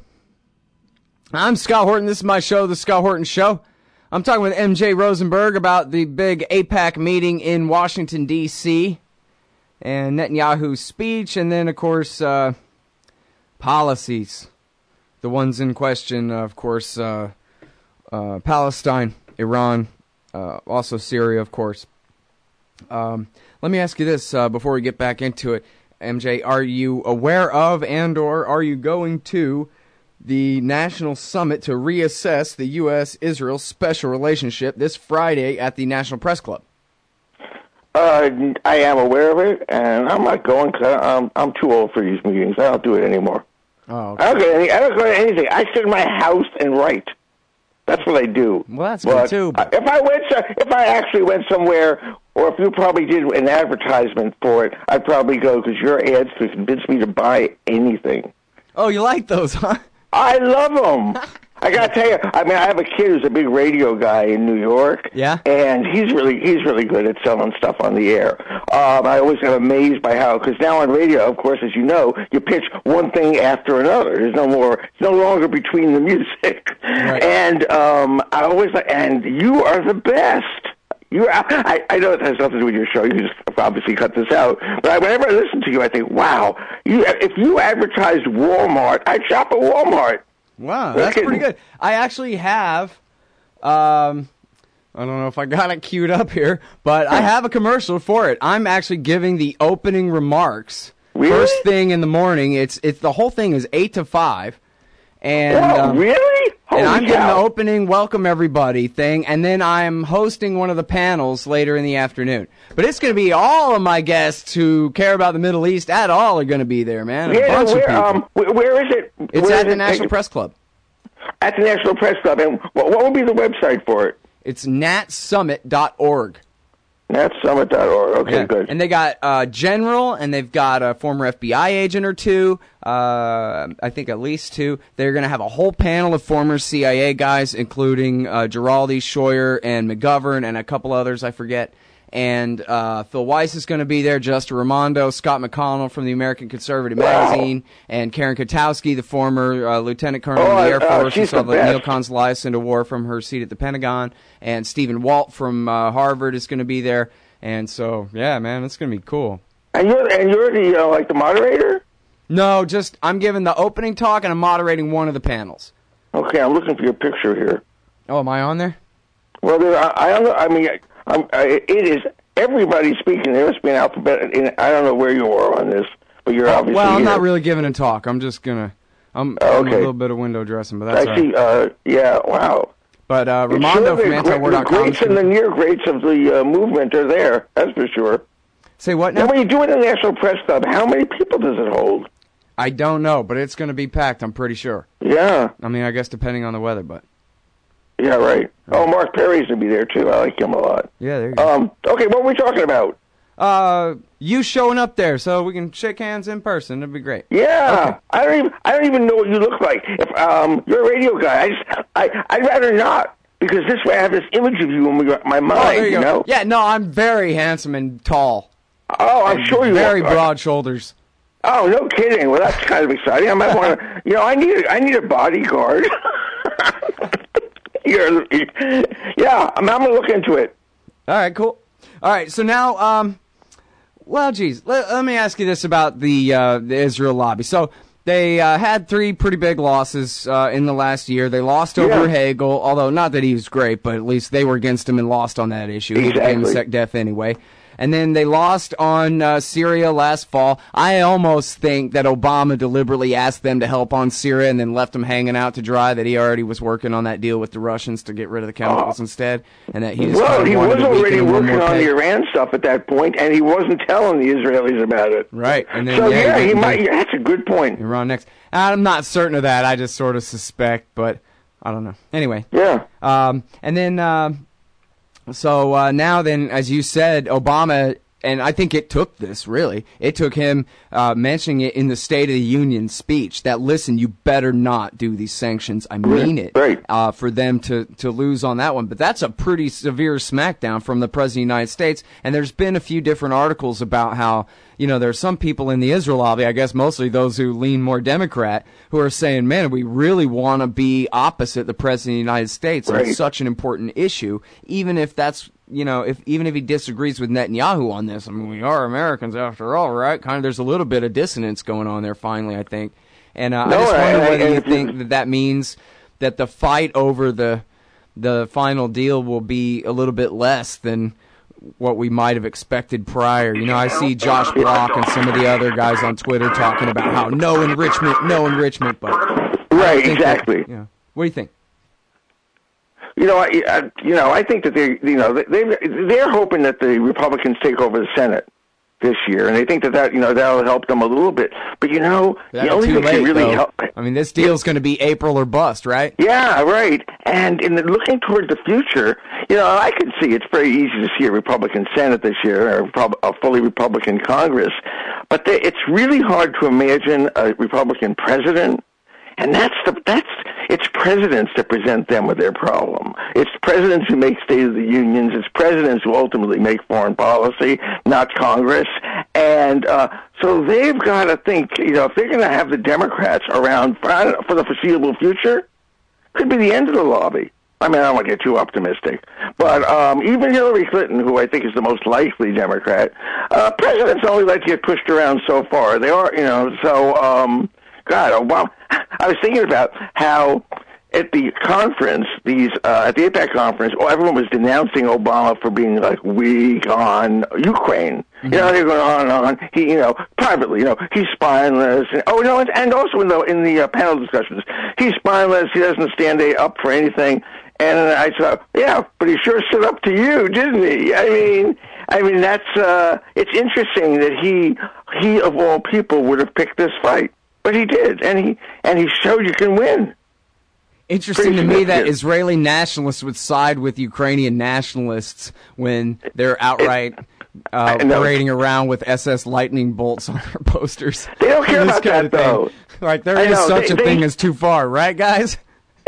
I'm Scott Horton. This is my show, The Scott Horton Show. I'm talking with MJ Rosenberg about the big AIPAC meeting in Washington, D.C., and Netanyahu's speech, and then, of course, policies. The ones in question, of course, Palestine, Iran, also Syria, of course. Let me ask you this before we get back into it. MJ, are you aware of and or are you going to the National Summit to reassess the U.S.-Israel special relationship this Friday at the National Press Club? I am aware of it, and I'm not going because I'm too old for these meetings. I don't do it anymore. Oh, okay. I don't go to anything. I sit in my house and write. That's what I do. Well, that's good too. But if I actually went somewhere, or if you probably did an advertisement for it, I'd probably go because your ads to convince me to buy anything. Oh, you like those, huh? I love them. I gotta tell you, I mean, I have a kid who's a big radio guy in New York. Yeah. And he's really good at selling stuff on the air. I always am amazed by how, because now on radio, of course, as you know, you pitch one thing after another. It's no longer between the music. Right. And I always like, and you are the best. I know it has nothing to do with your show. You just obviously cut this out. But whenever I listen to you, I think, wow, if you advertised Walmart, I'd shop at Walmart. Wow, that's pretty good. I actually have, I don't know if I got it queued up here, but I have a commercial for it. I'm actually giving the opening remarks Really? first thing in the morning. It's the whole thing is 8 to 5. And, really? Holy and I'm getting the cow. opening welcome everybody thing, and then I'm hosting one of the panels later in the afternoon. But it's going to be all of my guests who care about the Middle East at all are going to be there, man. A bunch of people. Where is it? It's Where at is the it? National Press Club. At the National Press Club. And what would be the website for it? It's natsummit.org. natsummit.org. Okay, Yeah. good. And they got general, and they've got a former FBI agent or two. I think at least two. They're going to have a whole panel of former CIA guys, including Giraldi, Scheuer, and McGovern, and a couple others I forget. And Phil Weiss is going to be there, Justin Raimondo, Scott McConnell from the American Conservative Magazine, and Karen Katowski, the former lieutenant colonel in the Air Force, who she's saw the the best. neocons license to war from her seat at the Pentagon. And Stephen Walt from Harvard is going to be there. And so, yeah, man, it's going to be cool. And you're the like the moderator? No, just I'm giving the opening talk and I'm moderating one of the panels. Okay, I'm looking for your picture here. Oh, am I on there? Well, I don't know. I mean, it is everybody speaking. There must be an alphabet. I don't know where you are on this, but you're obviously Well, I'm here. not really giving a talk. I'm just going to... I'm Okay. a little bit of window dressing, but that's I all see. right. Yeah, wow. But Raimondo from the antiwar.com... greats and the near greats of the movement are there. That's for sure. Say what Now, now? when you do it in the National Press Club, how many people does it hold? I don't know, but it's going to be packed, I'm pretty sure. Yeah. I mean, I guess depending on the weather, but... Yeah, right. Oh, Mark Perry's going to be there, too. I like him a lot. Yeah, there you go. Okay, what were we talking about? You showing up there so we can shake hands in person. It'd be great. Yeah. Okay. I don't even know what you look like. If you're a radio guy, I'd rather not, because this way I have this image of you in my mind, Oh, there you go. know? Yeah, no, I'm very handsome and tall. Oh, I'm sure you Very are. broad shoulders. Oh, no kidding. Well, that's kind of exciting. I might want to, I need a bodyguard. Yeah, I'm going to look into it. All right, cool. All right, so now, well, geez, let me ask you this about the Israel lobby. So they had 3 pretty big losses in the last year. They lost over Hagel, although not that he was great, but at least they were against him and lost on that issue. He became a sec def anyway. And then they lost on Syria last fall. I almost think that Obama deliberately asked them to help on Syria and then left them hanging out to dry, that he already was working on that deal with the Russians to get rid of the chemicals instead, and that he just Well, kind of he wanted was to already weaken them one working more on peg. the Iran stuff at that point, and he wasn't telling the Israelis about it. Right. And then, So, yeah, he he went might. to That's a good point. Iran next. I'm not certain of that. I just sort of suspect, but I don't know. Anyway. Yeah. And then, so now then, as you said, Obama, and I think it took this, really. It took him mentioning it in the State of the Union speech that, listen, you better not do these sanctions. I mean it. Right. For them to lose on that one. But that's a pretty severe smackdown from the President of the United States. And there's been a few different articles about how, there are some people in the Israel lobby, I guess mostly those who lean more Democrat, who are saying, man, we really want to be opposite the President of the United States on such an important issue, even if that's, even if he disagrees with Netanyahu on this. I mean, we are Americans after all, right? Kind of, there's a little bit of dissonance going on there finally, I think. And I just wonder whether you think that means that the fight over the final deal will be a little bit less than what we might have expected prior. You know, I see Josh Block and some of the other guys on Twitter talking about how no enrichment, but right, exactly. What do you think? I think that they're hoping that the Republicans take over the Senate this year, and they think that that'll help them a little bit. But the only thing that can really help. I mean, this deal's going to be April or bust, right? Yeah, right. And looking toward the future, I could see it's very easy to see a Republican Senate this year, or a fully Republican Congress. But it's really hard to imagine a Republican president. And it's presidents that present them with their problem. It's presidents who make State of the Unions. It's presidents who ultimately make foreign policy, not Congress. And so they've got to think, if they're going to have the Democrats around for the foreseeable future, could be the end of the lobby. I mean, I don't want to get too optimistic. But even Hillary Clinton, who I think is the most likely Democrat, presidents only like to get pushed around so far. They are, God, Obama. I was thinking about how at the conference, at the AIPAC conference, everyone was denouncing Obama for being like weak on Ukraine. Mm-hmm. They're going on and on. He, privately, he's spineless. And also in the panel discussions, he's spineless. He doesn't stand up for anything. And I thought, yeah, but he sure stood up to you, didn't he? I mean that's it's interesting that he of all people would have picked this fight. But he did, and he showed you can win. Interesting to me that Israeli nationalists would side with Ukrainian nationalists when they're outright parading around with SS lightning bolts on their posters. They don't care about that, though. Like, there is such a thing as too far, right, guys?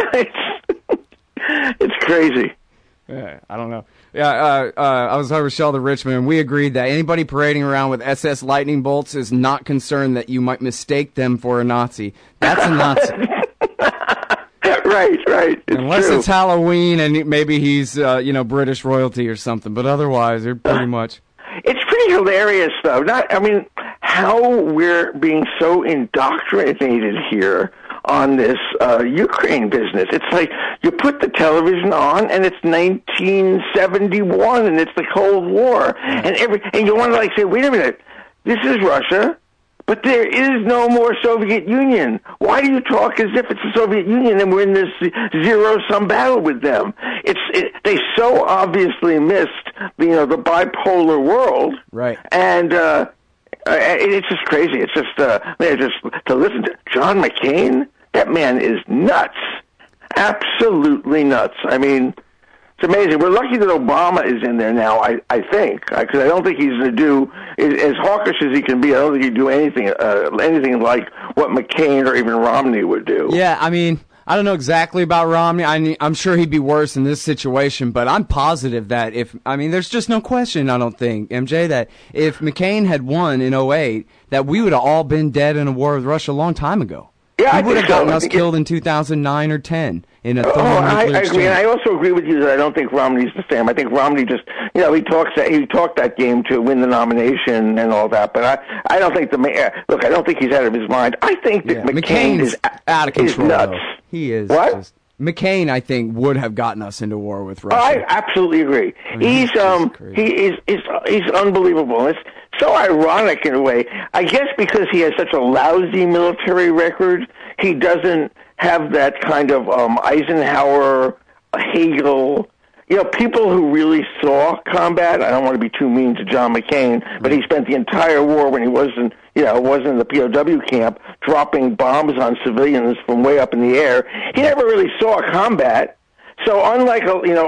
It's crazy. Yeah, I don't know. Yeah, I was talking with Sheldon Richmond, and we agreed that anybody parading around with SS lightning bolts is not concerned that you might mistake them for a Nazi. That's a Nazi. Right. Unless it's Halloween and maybe he's, British royalty or something. But otherwise, they're pretty much. It's pretty hilarious, though. How we're being so indoctrinated here on this Ukraine business. It's like you put the television on and it's 1971 and it's the Cold War and you want to say, wait a minute, this is Russia, but there is no more Soviet Union. Why do you talk as if it's the Soviet Union and we're in this zero-sum battle with them? They so obviously missed the bipolar world, right? And it's just crazy. It's just to listen to John McCain. That man is nuts. Absolutely nuts. I mean, it's amazing. We're lucky that Obama is in there now, I think, because I don't think he's going to do, as hawkish as he can be, I don't think he'd do anything like what McCain or even Romney would do. Yeah, I mean, I don't know exactly about Romney. I'm sure he'd be worse in this situation, but I'm positive that there's just no question, I don't think, MJ, that if McCain had won in 2008, that we would have all been dead in a war with Russia a long time ago. Yeah, he would have gotten us killed in 2009 or 10 in a thermonuclear exchange. I agree, and I also agree with you that I don't think Romney's the same. I think Romney just, he talked that game to win the nomination and all that, but I don't think I don't think he's out of his mind. I think that McCain is out of control. Nuts. Though. He is. What? McCain, I think, would have gotten us into war with Russia. I absolutely agree. He's unbelievable. It's so ironic in a way. I guess because he has such a lousy military record, he doesn't have that kind of Eisenhower, Hagel. People who really saw combat. I don't want to be too mean to John McCain, but he spent the entire war when he wasn't in the POW camp, dropping bombs on civilians from way up in the air. He never really saw combat. So unlike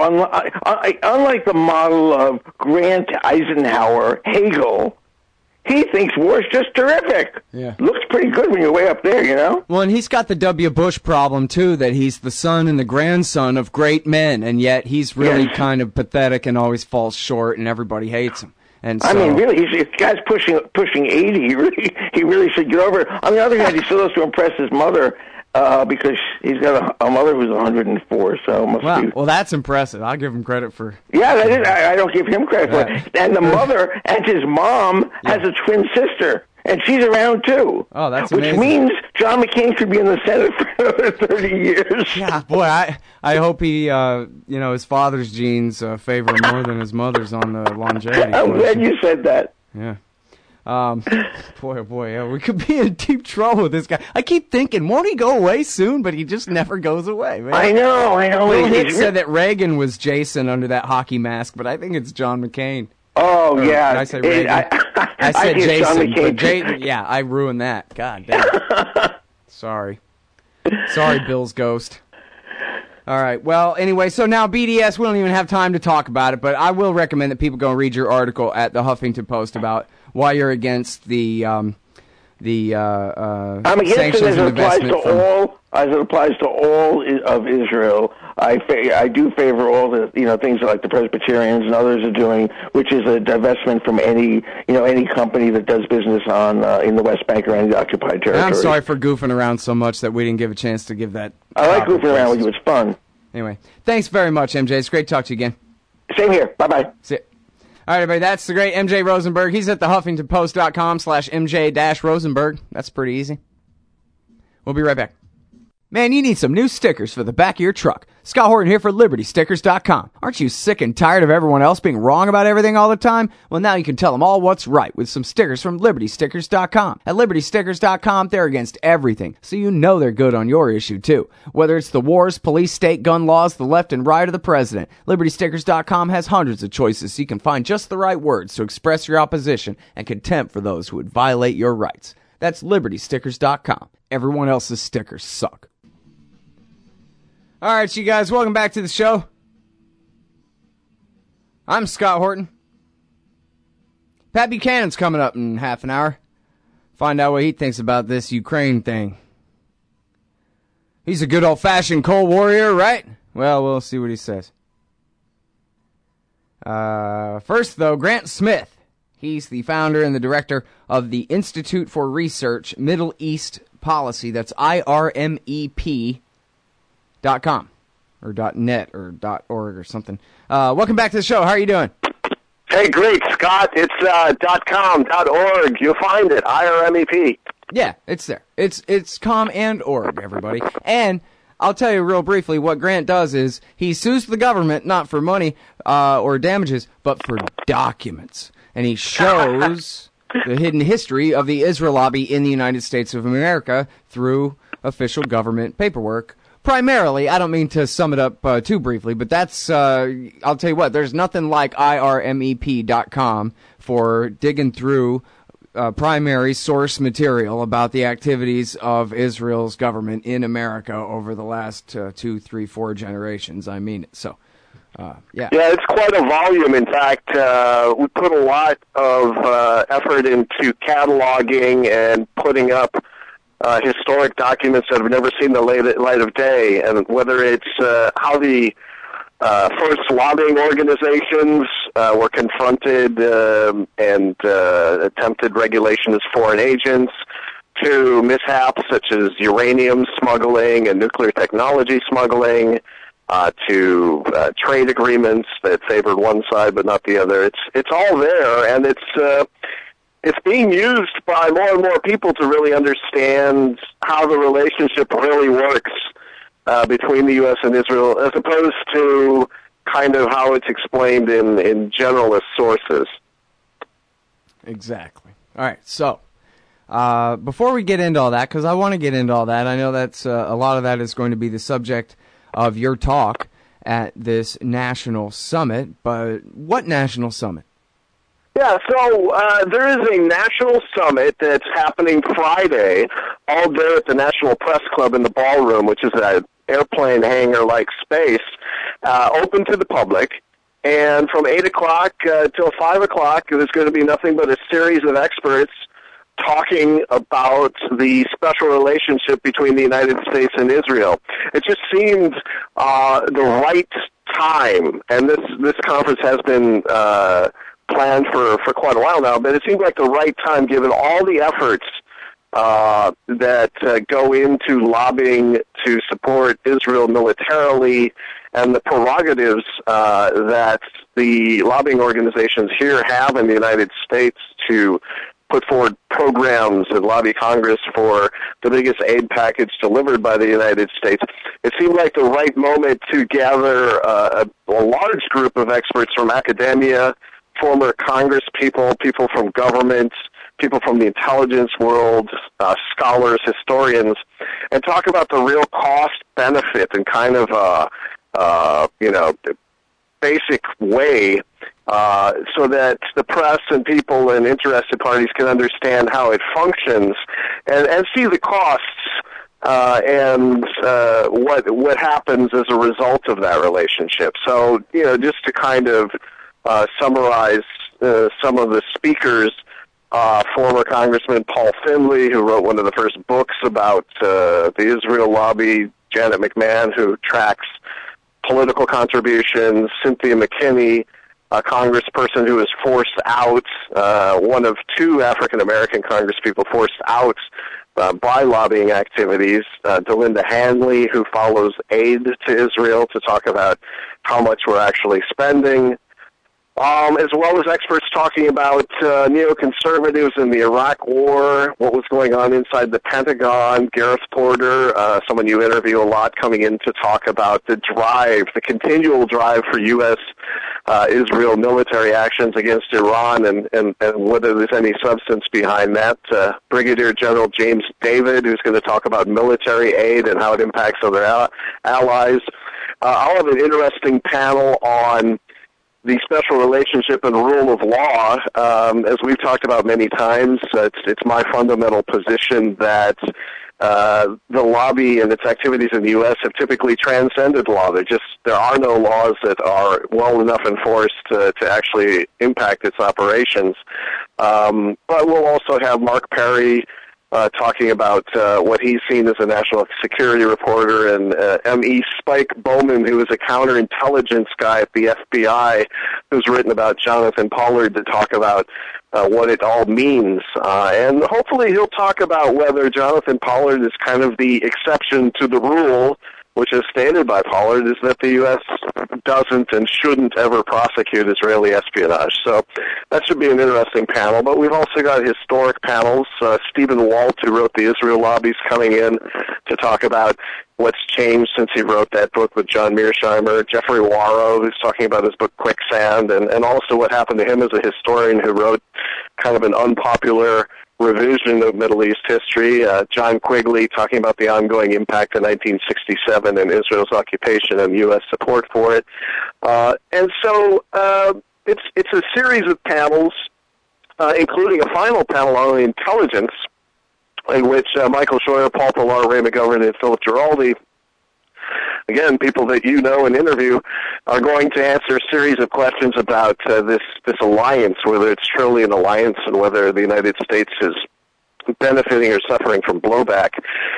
the model of Grant, Eisenhower, Hagel, he thinks war's just terrific. Yeah. Looks pretty good when you're way up there, Well, and he's got the W. Bush problem, too, that he's the son and the grandson of great men, and yet he's really kind of pathetic and always falls short, and everybody hates him. And so, really, the guy's pushing 80. He really should get over it. On the other hand, he still has to impress his mother because he's got a mother who's 104. So must be. Well, that's impressive. I'll give him credit for. Yeah, that is. I don't give him credit for it. And the mother and his mom has a twin sister. And she's around, too. Oh, that's Which amazing. means John McCain could be in the Senate for another 30 years. Yeah, boy, I hope he, his father's genes favor him more than his mother's on the longevity. I'm glad you said that. Yeah. Boy, oh boy, yeah, we could be in deep trouble with this guy. I keep thinking, won't he go away soon? But he just never goes away, man. I know. Bill Hicks said that Reagan was Jason under that hockey mask, but I think it's John McCain. Oh, yeah. Did I say Reagan? I said Jason, but yeah, I ruined that. God damn. Sorry, Bill's ghost. All right. Well, anyway, so now BDS, we don't even have time to talk about it, but I will recommend that people go and read your article at the Huffington Post about why you're against the I'm against sanctions it as and it applies investment to all of Israel. I do favor all the things like the Presbyterians and others are doing, which is a divestment from any company that does business on in the West Bank or any occupied territory. I'm sorry for goofing around so much that we didn't give a chance to give that. I like goofing around with you. It's fun. Anyway, thanks very much, MJ. It's great to talk to you again. Same here. Bye-bye. See ya. All right, everybody, that's the great MJ Rosenberg. He's at the HuffingtonPost.com/MJ-Rosenberg. That's pretty easy. We'll be right back. Man, you need some new stickers for the back of your truck. Scott Horton here for LibertyStickers.com. Aren't you sick and tired of everyone else being wrong about everything all the time? Well, now you can tell them all what's right with some stickers from LibertyStickers.com. At LibertyStickers.com, they're against everything, so you know they're good on your issue, too. Whether it's the wars, police, state, gun laws, the left and right, or the president, LibertyStickers.com has hundreds of choices so you can find just the right words to express your opposition and contempt for those who would violate your rights. That's LibertyStickers.com. Everyone else's stickers suck. All right, you guys, welcome back to the show. I'm Scott Horton. Pat Buchanan's coming up in half an hour. Find out what he thinks about this Ukraine thing. He's a good old-fashioned Cold Warrior, right? Well, we'll see what he says. First, though, Grant Smith. He's the founder and the director of the Institute for Research Middle East Policy. That's IRMEP.com or .net or .org or something. Welcome back to the show. How are you doing? Hey, great, Scott. It's .com, .org. You'll find it, IRMEP. Yeah, it's there. It's com and org, everybody. And I'll tell you real briefly, what Grant does is he sues the government, not for money or damages, but for documents. And he shows the hidden history of the Israel lobby in the United States of America through official government paperwork. Primarily, I don't mean to sum it up too briefly, but that's, I'll tell you what, there's nothing like IRMEP.com for digging through primary source material about the activities of Israel's government in America over the last 2, 3, 4 generations. I mean it. So, yeah. Yeah, it's quite a volume. In fact, we put a lot of effort into cataloging and putting up historic documents that have never seen the light of day, and whether it's how the first lobbying organizations were confronted and attempted regulation as foreign agents, to mishaps such as uranium smuggling and nuclear technology smuggling, to trade agreements that favored one side but not the other. It's all there, and it's being used by more and more people to really understand how the relationship really works between the U.S. and Israel, as opposed to kind of how it's explained in generalist sources. Exactly. All right, so before we get into all that, because I want to get into all that, I know that's a lot of that is going to be the subject of your talk at this national summit, but what national summit? Yeah, so there is a national summit that's happening Friday, all there at the National Press Club in the ballroom, which is an airplane hangar-like space, open to the public. And from 8 o'clock till 5 o'clock, there's going to be nothing but a series of experts talking about the special relationship between the United States and Israel. It just seemed the right time, and this conference has been planned for quite a while now, but it seemed like the right time given all the efforts that go into lobbying to support Israel militarily and the prerogatives that the lobbying organizations here have in the United States to put forward programs and lobby Congress for the biggest aid package delivered by the United States. It seemed like the right moment to gather a large group of experts from academia, former Congress people from government, people from the intelligence world, scholars, historians, and talk about the real cost benefit and kind of basic way so that the press and people and interested parties can understand how it functions and see the costs and what happens as a result of that relationship. So, just to kind of summarize some of the speakers, former Congressman Paul Finley, who wrote one of the first books about the Israel lobby, Janet McMahon, who tracks political contributions, Cynthia McKinney, a congressperson who was forced out, one of two African-American congresspeople forced out by lobbying activities, Delinda Hanley, who follows aid to Israel, to talk about how much we're actually spending, as well as experts talking about neoconservatives in the Iraq War, what was going on inside the Pentagon. Gareth Porter, someone you interview a lot, coming in to talk about the continual drive for U.S.-Israel military actions against Iran and whether there's any substance behind that. Brigadier General James David, who's going to talk about military aid and how it impacts other allies. I'll have an interesting panel on the special relationship and rule of law. As we've talked about many times, it's my fundamental position that the lobby and its activities in the U.S. have typically transcended law. There are no laws that are well enough enforced to actually impact its operations. But we'll also have Mark Perry talking about what he's seen as a national security reporter, and M.E. Spike Bowman, who is a counterintelligence guy at the FBI, who's written about Jonathan Pollard, to talk about what it all means. And hopefully he'll talk about whether Jonathan Pollard is kind of the exception to the rule, which is stated by Pollard, is that the U.S. doesn't and shouldn't ever prosecute Israeli espionage. So that should be an interesting panel. But we've also got historic panels. Stephen Walt, who wrote The Israel Lobbies, coming in to talk about what's changed since he wrote that book with John Mearsheimer. Jeffrey Warrow, who's talking about his book Quicksand, and also what happened to him as a historian who wrote kind of an unpopular revision of Middle East history. John Quigley talking about the ongoing impact of 1967 and Israel's occupation and U.S. support for it. And so it's a series of panels, including a final panel on intelligence, in which Michael Scheuer, Paul Pillar, Ray McGovern, and Philip Giraldi, again, people that you know and interview, are going to answer a series of questions about this alliance, whether it's truly an alliance and whether the United States is benefiting or suffering from blowback.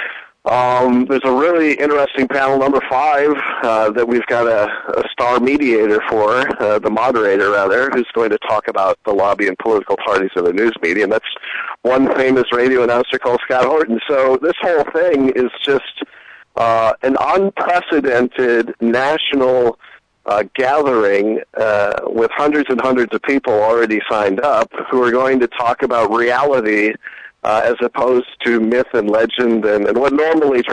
There's a really interesting panel, number 5, that we've got a star mediator for, the moderator, rather, who's going to talk about the lobby and political parties in the news media, and that's one famous radio announcer called Scott Horton. So this whole thing is just an unprecedented national gathering with hundreds and hundreds of people already signed up who are going to talk about reality as opposed to myth and legend and what normally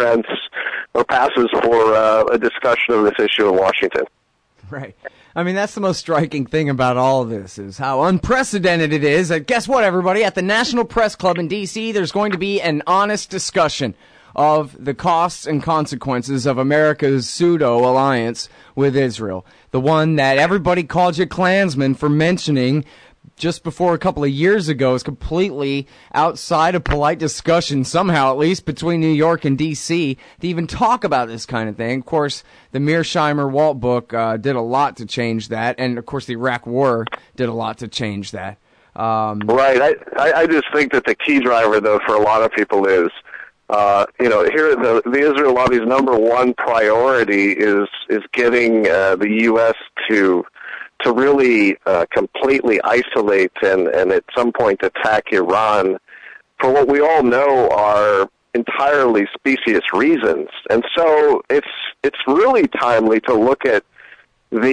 passes for a discussion of this issue in Washington. Right. I mean, that's the most striking thing about all of this, is how unprecedented it is. Guess what, everybody? At the National Press Club in D.C., there's going to be an honest discussion of the costs and consequences of America's pseudo-alliance with Israel. The one that everybody called you Klansmen for mentioning just before a couple of years ago is completely outside of polite discussion, somehow at least, between New York and D.C. to even talk about this kind of thing. Of course, the Mearsheimer-Walt book did a lot to change that, and of course the Iraq War did a lot to change that. Right. I just think that the key driver, though, for a lot of people is here the Israel lobby's number one priority is getting the U.S. to really completely isolate and at some point attack Iran for what we all know are entirely specious reasons. And so it's really timely to look at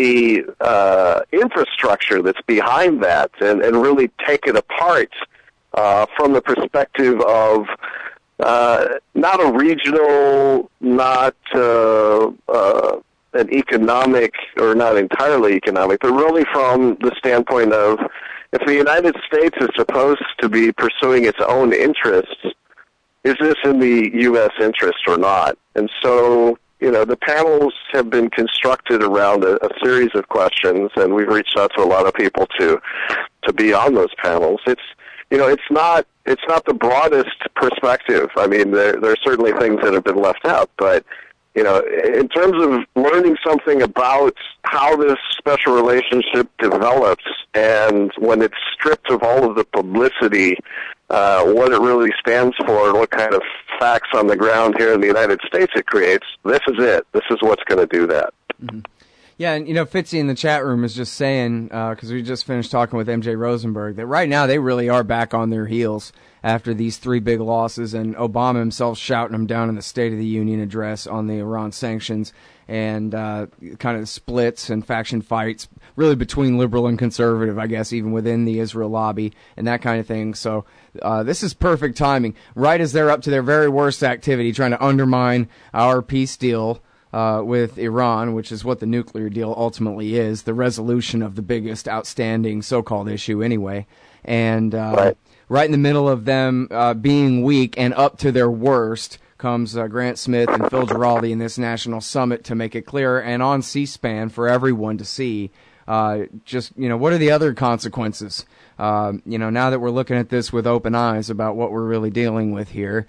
the infrastructure that's behind that and really take it apart from the perspective of not a regional, not an economic, or not entirely economic, but really from the standpoint of, if the United States is supposed to be pursuing its own interests, is this in the U.S. interest or not? And so, the panels have been constructed around a series of questions, and we've reached out to a lot of people to be on those panels. It's not the broadest perspective. I mean, there are certainly things that have been left out, but in terms of learning something about how this special relationship develops, and when it's stripped of all of the publicity, what it really stands for and what kind of facts on the ground here in the United States it creates, this is it. This is what's going to do that. Mm-hmm. Yeah, and Fitzy in the chat room is just saying, because we just finished talking with MJ Rosenberg, that right now they really are back on their heels after these 3 big losses, and Obama himself shouting them down in the State of the Union address on the Iran sanctions, and kind of splits and faction fights, really between liberal and conservative, I guess, even within the Israel lobby, and that kind of thing. So this is perfect timing, right as they're up to their very worst activity, trying to undermine our peace deal with Iran, which is what the nuclear deal ultimately is, the resolution of the biggest outstanding so-called issue anyway. And right in the middle of them being weak and up to their worst comes Grant Smith and Phil Giraldi in this national summit to make it clear, and on C-SPAN for everyone to see, what are the other consequences? Now that we're looking at this with open eyes about what we're really dealing with here,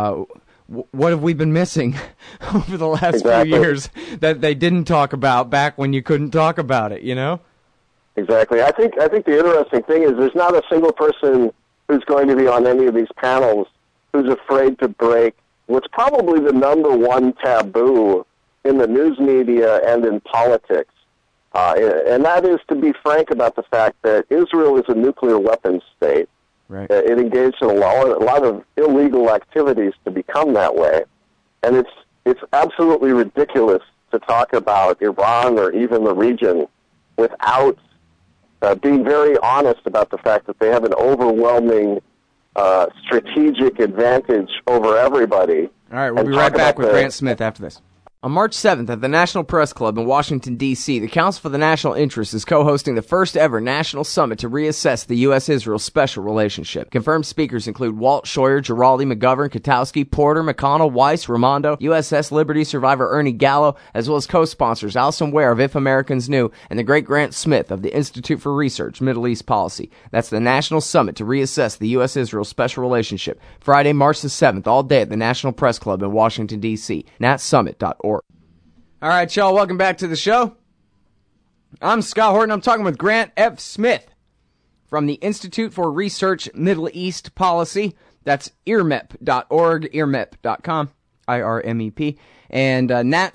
what have we been missing over the last few years that they didn't talk about back when you couldn't talk about it, Exactly. I think the interesting thing is there's not a single person who's going to be on any of these panels who's afraid to break what's probably the number one taboo in the news media and in politics. And that is to be frank about the fact that Israel is a nuclear weapons state. Right. It engaged in a lot of illegal activities to become that way. And it's absolutely ridiculous to talk about Iran or even the region without being very honest about the fact that they have an overwhelming strategic advantage over everybody. All right, we'll be right back with Grant Smith after this. On March 7th at the National Press Club in Washington, D.C., the Council for the National Interest is co-hosting the first ever national summit to reassess the U.S.-Israel special relationship. Confirmed speakers include Walt, Scheuer, Giraldi, McGovern, Katowski, Porter, McConnell, Weiss, Raimondo, USS Liberty survivor Ernie Gallo, as well as co-sponsors Alison Ware of If Americans Knew and the great Grant Smith of the Institute for Research, Middle East Policy. That's the national summit to reassess the U.S.-Israel special relationship. Friday, March the 7th, all day at the National Press Club in Washington, D.C. natsummit.org. All right, y'all, welcome back to the show. I'm Scott Horton. I'm talking with Grant F. Smith from the Institute for Research Middle East Policy. That's IRMEP.org, IRMEP.com, IRMEP, and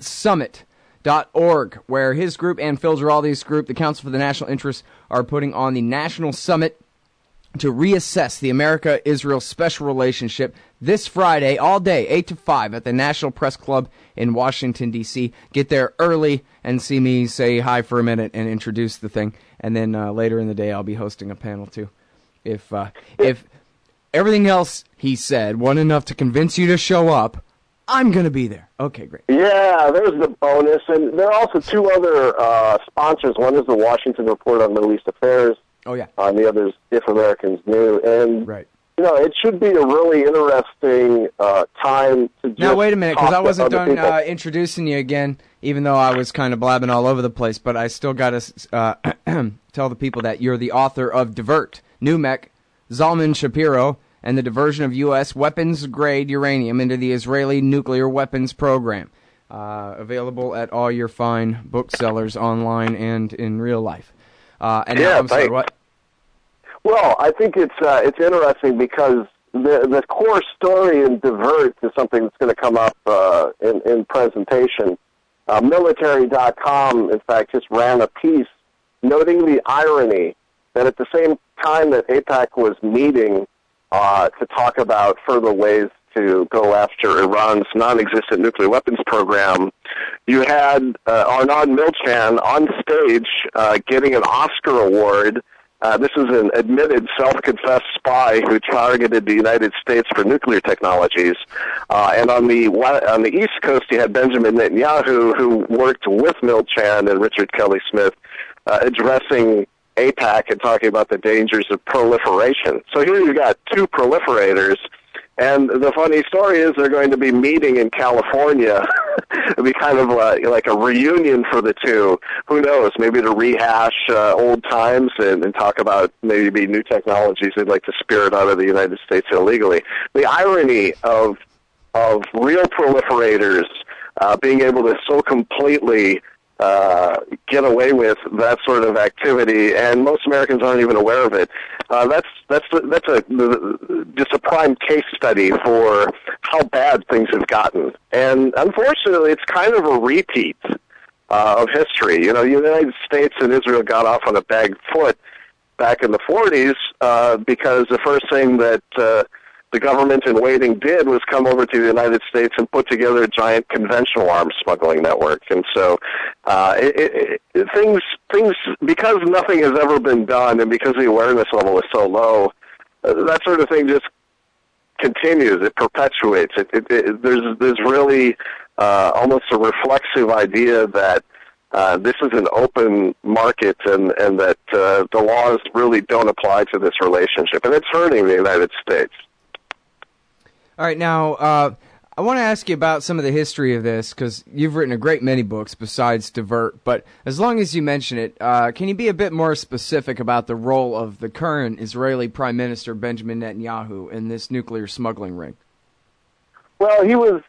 natsummit.org, where his group and Phil Giraldi's group, the Council for the National Interest, are putting on the National Summit to reassess the America-Israel special relationship this Friday, all day, 8 to 5, at the National Press Club in Washington, D.C. Get there early and see me say hi for a minute and introduce the thing. And then later in the day, I'll be hosting a panel, too. If everything else he said wasn't enough to convince you to show up, I'm going to be there. Okay, great. Yeah, there's the bonus. And there are also 2 other sponsors. One is the Washington Report on Middle East Affairs. Oh, yeah. And the other's If Americans Knew. And, right. It should be a really interesting time to just Now, wait a minute, because I wasn't done introducing introducing you again, even though I was kind of blabbing all over the place, but I still got to tell the people that you're the author of Divert, NUMEC, Zalman Shapiro, and the diversion of U.S. weapons-grade uranium into the Israeli nuclear weapons program. Available at all your fine booksellers online and in real life. And yeah, I'm sorry, what? Well, I think it's interesting because the core story in Divert is something that's going to come up in presentation. Military.com, in fact, just ran a piece noting the irony that at the same time that AIPAC was meeting to talk about further ways to go after Iran's non-existent nuclear weapons program, you had Arnaud Milchan on stage getting an Oscar award This is an admitted, self-confessed spy who targeted the United States for nuclear technologies. And on the East Coast, you had Benjamin Netanyahu, who worked with Milchan and Richard Kelly Smith, addressing AIPAC and talking about the dangers of proliferation. So here you've got two proliferators. And the funny story is they're going to be meeting in California. It'll be kind of like a reunion for the two. Who knows? Maybe to rehash old times and talk about maybe new technologies they'd like to spirit out of the United States illegally. The irony of real proliferators being able to so completely get away with that sort of activity, and most Americans aren't even aware of it. That's just a prime case study for how bad things have gotten. And unfortunately, it's kind of a repeat of history. You know, the United States and Israel got off on a bagged foot back in the 40s because the first thing that the government in waiting did was come over to the United States and put together a giant conventional arms smuggling network. And so things, because nothing has ever been done and because the awareness level is so low, that sort of thing just continues. It perpetuates. There's really almost a reflexive idea that this is an open market and that the laws really don't apply to this relationship. And it's hurting the United States. All right, now, I want to ask you about some of the history of this, because you've written a great many books besides Divert, but as long as you mention it, can you be a bit more specific about the role of the current Israeli Prime Minister Benjamin Netanyahu in this nuclear smuggling ring? Well, he was...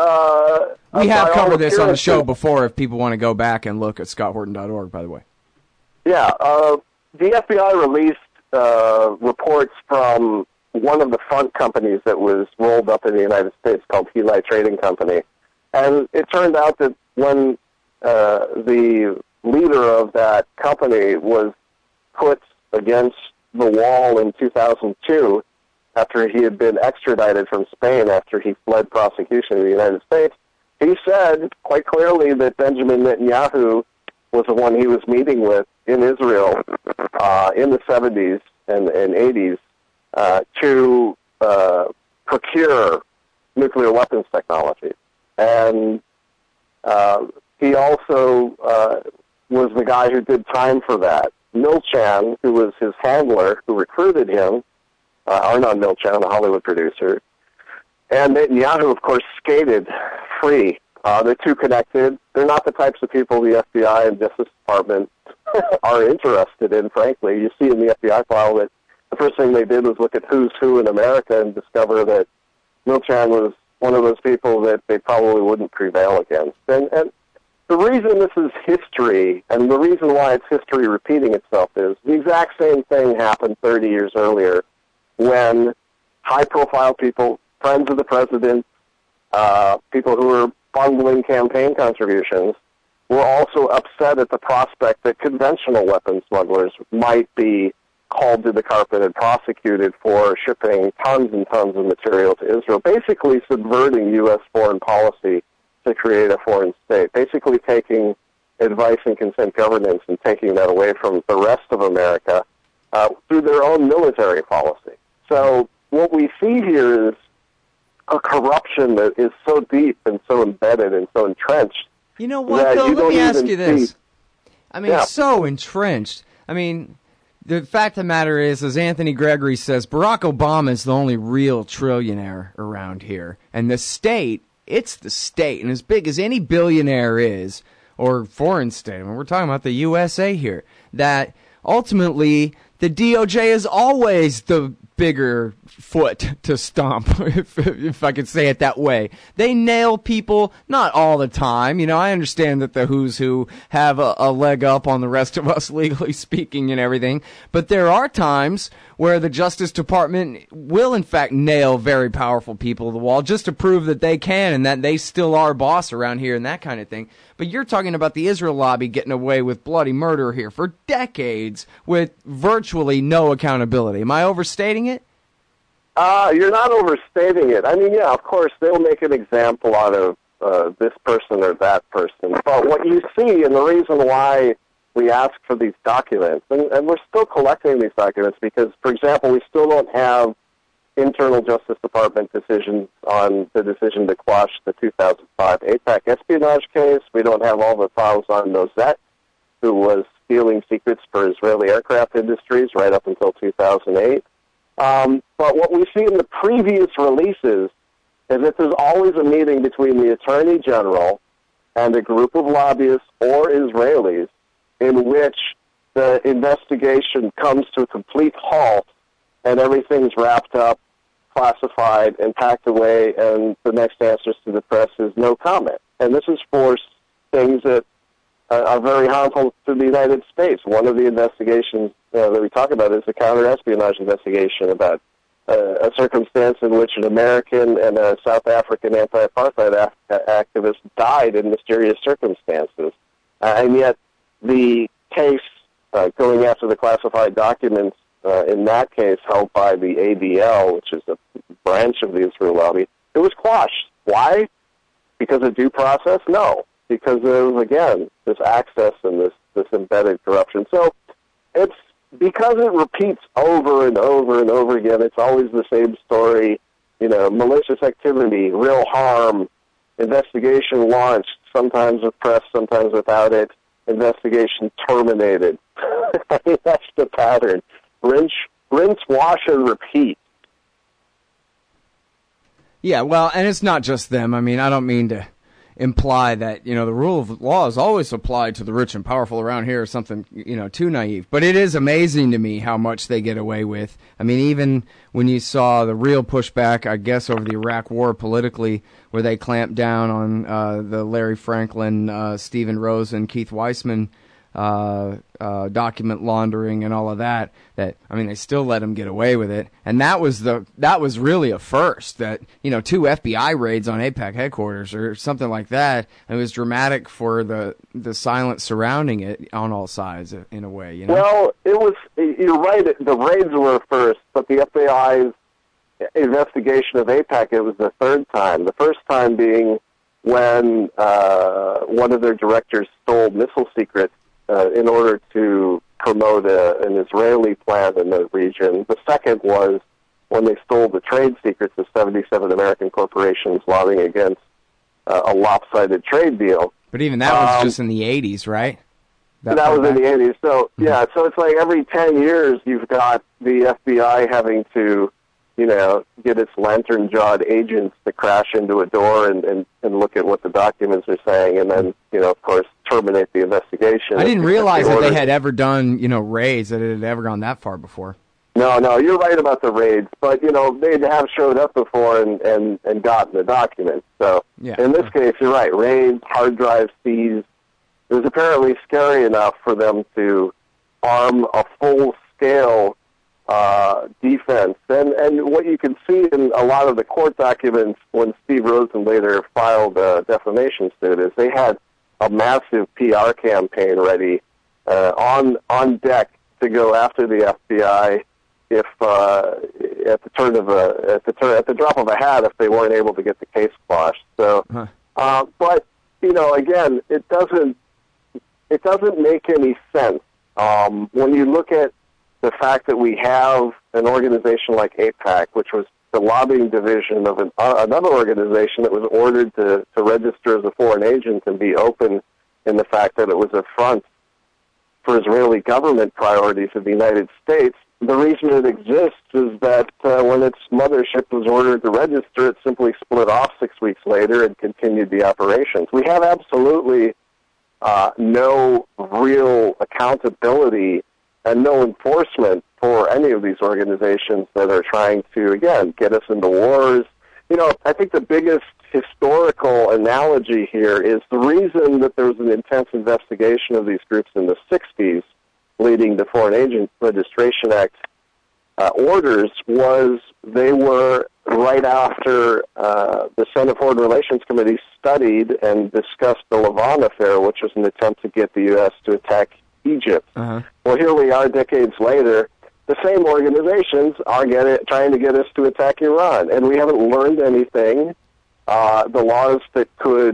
we have covered this on the show before if people want to go back and look at scotthorton.org, by the way. Yeah, the FBI released reports from one of the front companies that was rolled up in the United States called Heli Trading Company. And it turned out that when the leader of that company was put against the wall in 2002, after he had been extradited from Spain after he fled prosecution in the United States, he said quite clearly that Benjamin Netanyahu was the one he was meeting with in Israel in the 70s and 80s to procure nuclear weapons technology. And he also was the guy who did time for that. Milchan, who was his handler, who recruited him, Arnon Milchan, a Hollywood producer, and Netanyahu, of course, skated free. They're too connected. They're not the types of people the FBI and Justice Department are interested in, frankly. You see in the FBI file that the first thing they did was look at who's who in America and discover that Milchan was one of those people that they probably wouldn't prevail against. And the reason this is history, and the reason why it's history repeating itself, is the exact same thing happened 30 years earlier when high-profile people, friends of the president, people who were bundling campaign contributions, were also upset at the prospect that conventional weapons smugglers might be called to the carpet and prosecuted for shipping tons and tons of material to Israel, basically subverting U.S. foreign policy to create a foreign state, basically taking advice and consent governance and taking that away from the rest of America through their own military policy. So what we see here is a corruption that is so deep and so embedded and so entrenched. You know what, though? Let me ask you this. I mean, so entrenched. I mean, the fact of the matter is, as Anthony Gregory says, Barack Obama is the only real trillionaire around here. And the state, it's the state. And as big as any billionaire is, or foreign state, I mean, we're talking about the USA here, that ultimately the DOJ is always the bigger foot to stomp, if I could say it that way. They nail people, not all the time. You know, I understand that the who's who have a leg up on the rest of us, legally speaking and everything. But there are times where the Justice Department will, in fact, nail very powerful people to the wall just to prove that they can and that they still are boss around here and that kind of thing. But you're talking about the Israel lobby getting away with bloody murder here for decades with virtually no accountability. Am I overstating it? You're not overstating it. I mean, yeah, of course, they'll make an example out of this person or that person. But what you see, and the reason why we ask for these documents, and we're still collecting these documents because, for example, we still don't have internal Justice Department decisions on the decision to quash the 2005 AIPAC espionage case. We don't have all the files on Nozet, who was stealing secrets for Israeli aircraft industries right up until 2008. But what we see in the previous releases is that there's always a meeting between the Attorney General and a group of lobbyists or Israelis in which the investigation comes to a complete halt and everything's wrapped up, classified, and packed away, and the next answers to the press is no comment. And this is for things that are very harmful to the United States. One of the investigations that we talk about is the counter-espionage investigation about a circumstance in which an American and a South African anti-apartheid activist died in mysterious circumstances. And yet the case going after the classified documents in that case held by the ADL, which is a branch of the Israel lobby, it was quashed. Why? Because of due process? No. Because of, again, this access and this embedded corruption. So it's because it repeats over and over and over again. It's always the same story, malicious activity, real harm, investigation launched, sometimes with press, sometimes without it, investigation terminated. I mean, that's the pattern. Rinse, wash, and repeat. Yeah, well, and it's not just them. I mean, I don't mean to imply that, the rule of law is always applied to the rich and powerful around here or something, too naive. But it is amazing to me how much they get away with. I mean, even when you saw the real pushback, I guess, over the Iraq War politically, where they clamped down on the Larry Franklin, Stephen Rose, and Keith Weissman document laundering and all of that, they still let them get away with it. And that was really a first, that, 2 FBI raids on AIPAC headquarters or something like that. It was dramatic for the silence surrounding it on all sides in a way, Well, you're right, the raids were first, but the FBI's investigation of AIPAC, it was the third time. The first time being when one of their directors stole missile secrets in order to promote an Israeli plan in the region. The second was when they stole the trade secrets of 77 American corporations lobbying against a lopsided trade deal. But even that was just in the 80s, right? That was in the 80s. So, yeah, so it's like every 10 years you've got the FBI having to, get its lantern-jawed agents to crash into a door and look at what the documents are saying, and then, of course, terminate the investigation. I didn't realize that they had ever done, raids, that it had ever gone that far before. No, you're right about the raids, but, they'd have showed up before and gotten the documents. So, yeah. In this case, you're right, raids, hard drive seized. It was apparently scary enough for them to arm a full-scale defense. And what you can see in a lot of the court documents when Steve Rosen later filed a defamation suit is they had a massive PR campaign ready on deck to go after the FBI if at the drop of a hat if they weren't able to get the case quashed. So, but again, it doesn't make any sense when you look at the fact that we have an organization like AIPAC, which was the lobbying division of another organization that was ordered to register as a foreign agent and be open in the fact that it was a front for Israeli government priorities of the United States. The reason it exists is that when its mothership was ordered to register, it simply split off 6 weeks later and continued the operations. We have absolutely no real accountability and no enforcement for any of these organizations that are trying to, again, get us into wars. I think the biggest historical analogy here is the reason that there was an intense investigation of these groups in the 60s leading to Foreign Agent Registration Act orders was they were right after the Senate Foreign Relations Committee studied and discussed the Lavon affair, which was an attempt to get the U.S. to attack Egypt. Well, here we are decades later. The same organizations are trying to get us to attack Iran, and we haven't learned anything. The laws that could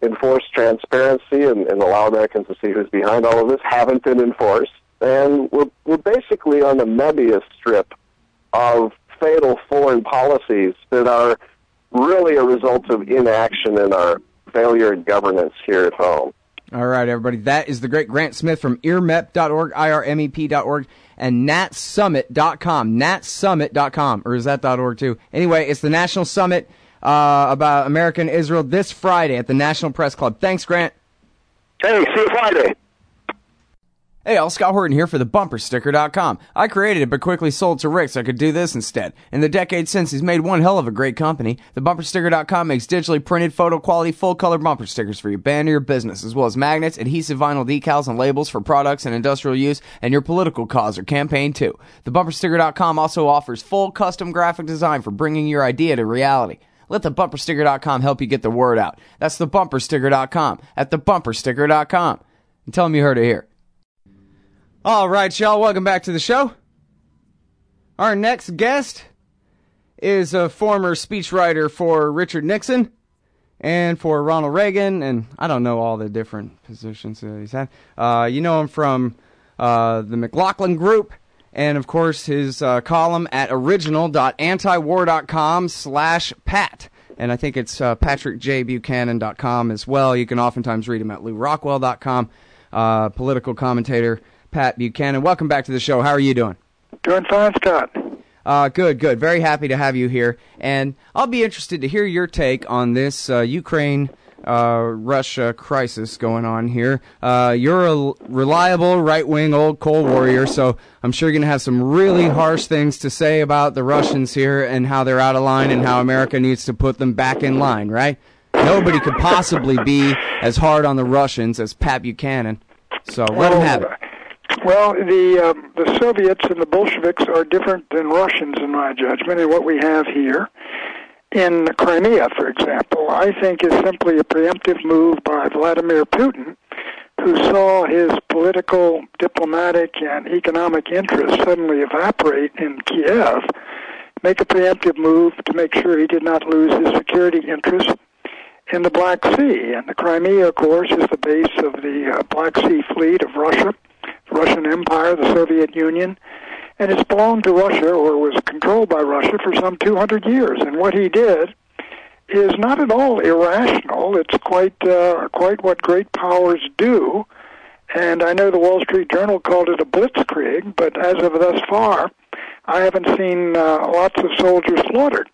enforce transparency and allow Americans to see who's behind all of this haven't been enforced. And we're basically on a Mebius strip of fatal foreign policies that are really a result of inaction in our failure in governance here at home. All right, everybody. That is the great Grant Smith from IRMEP.org, IRMEP.org, and natsummit.com, natsummit.com, or is that .org too? Anyway, it's the National Summit about America and Israel this Friday at the National Press Club. Thanks, Grant. Hey, see you Friday. Hey, all, Scott Horton here for the BumperSticker.com. I created it but quickly sold to Rick so I could do this instead. In the decades since, he's made one hell of a great company. The BumperSticker.com makes digitally printed, photo-quality, full-color bumper stickers for your band or your business, as well as magnets, adhesive vinyl decals, and labels for products and industrial use, and your political cause or campaign, too. The BumperSticker.com also offers full custom graphic design for bringing your idea to reality. Let the BumperSticker.com help you get the word out. That's the BumperSticker.com at the BumperSticker.com. And tell them you heard it here. All right, y'all, welcome back to the show. Our next guest is a former speechwriter for Richard Nixon and for Ronald Reagan, and I don't know all the different positions that he's had. You know him from the McLaughlin Group, and, of course, his column at original.antiwar.com/Pat. And I think it's patrickjbuchanan.com as well. You can oftentimes read him at LouRockwell.com. Political commentator Pat Buchanan. Welcome back to the show. How are you doing? Doing fine, Scott. Good. Very happy to have you here. And I'll be interested to hear your take on this Ukraine-Russia crisis going on here. You're a reliable right-wing old cold warrior, so I'm sure you're going to have some really harsh things to say about the Russians here and how they're out of line and how America needs to put them back in line, right? Nobody could possibly be as hard on the Russians as Pat Buchanan. So let him have it. Well, the Soviets and the Bolsheviks are different than Russians, in my judgment, and what we have here in Crimea, for example, I think is simply a preemptive move by Vladimir Putin, who saw his political, diplomatic, and economic interests suddenly evaporate in Kiev, make a preemptive move to make sure he did not lose his security interests in the Black Sea. And the Crimea, of course, is the base of the Black Sea Fleet of Russia, the Russian Empire, the Soviet Union, and it's belonged to Russia, or was controlled by Russia, for some 200 years. And what he did is not at all irrational. It's quite what great powers do. And I know the Wall Street Journal called it a blitzkrieg, but as of thus far, I haven't seen lots of soldiers slaughtered.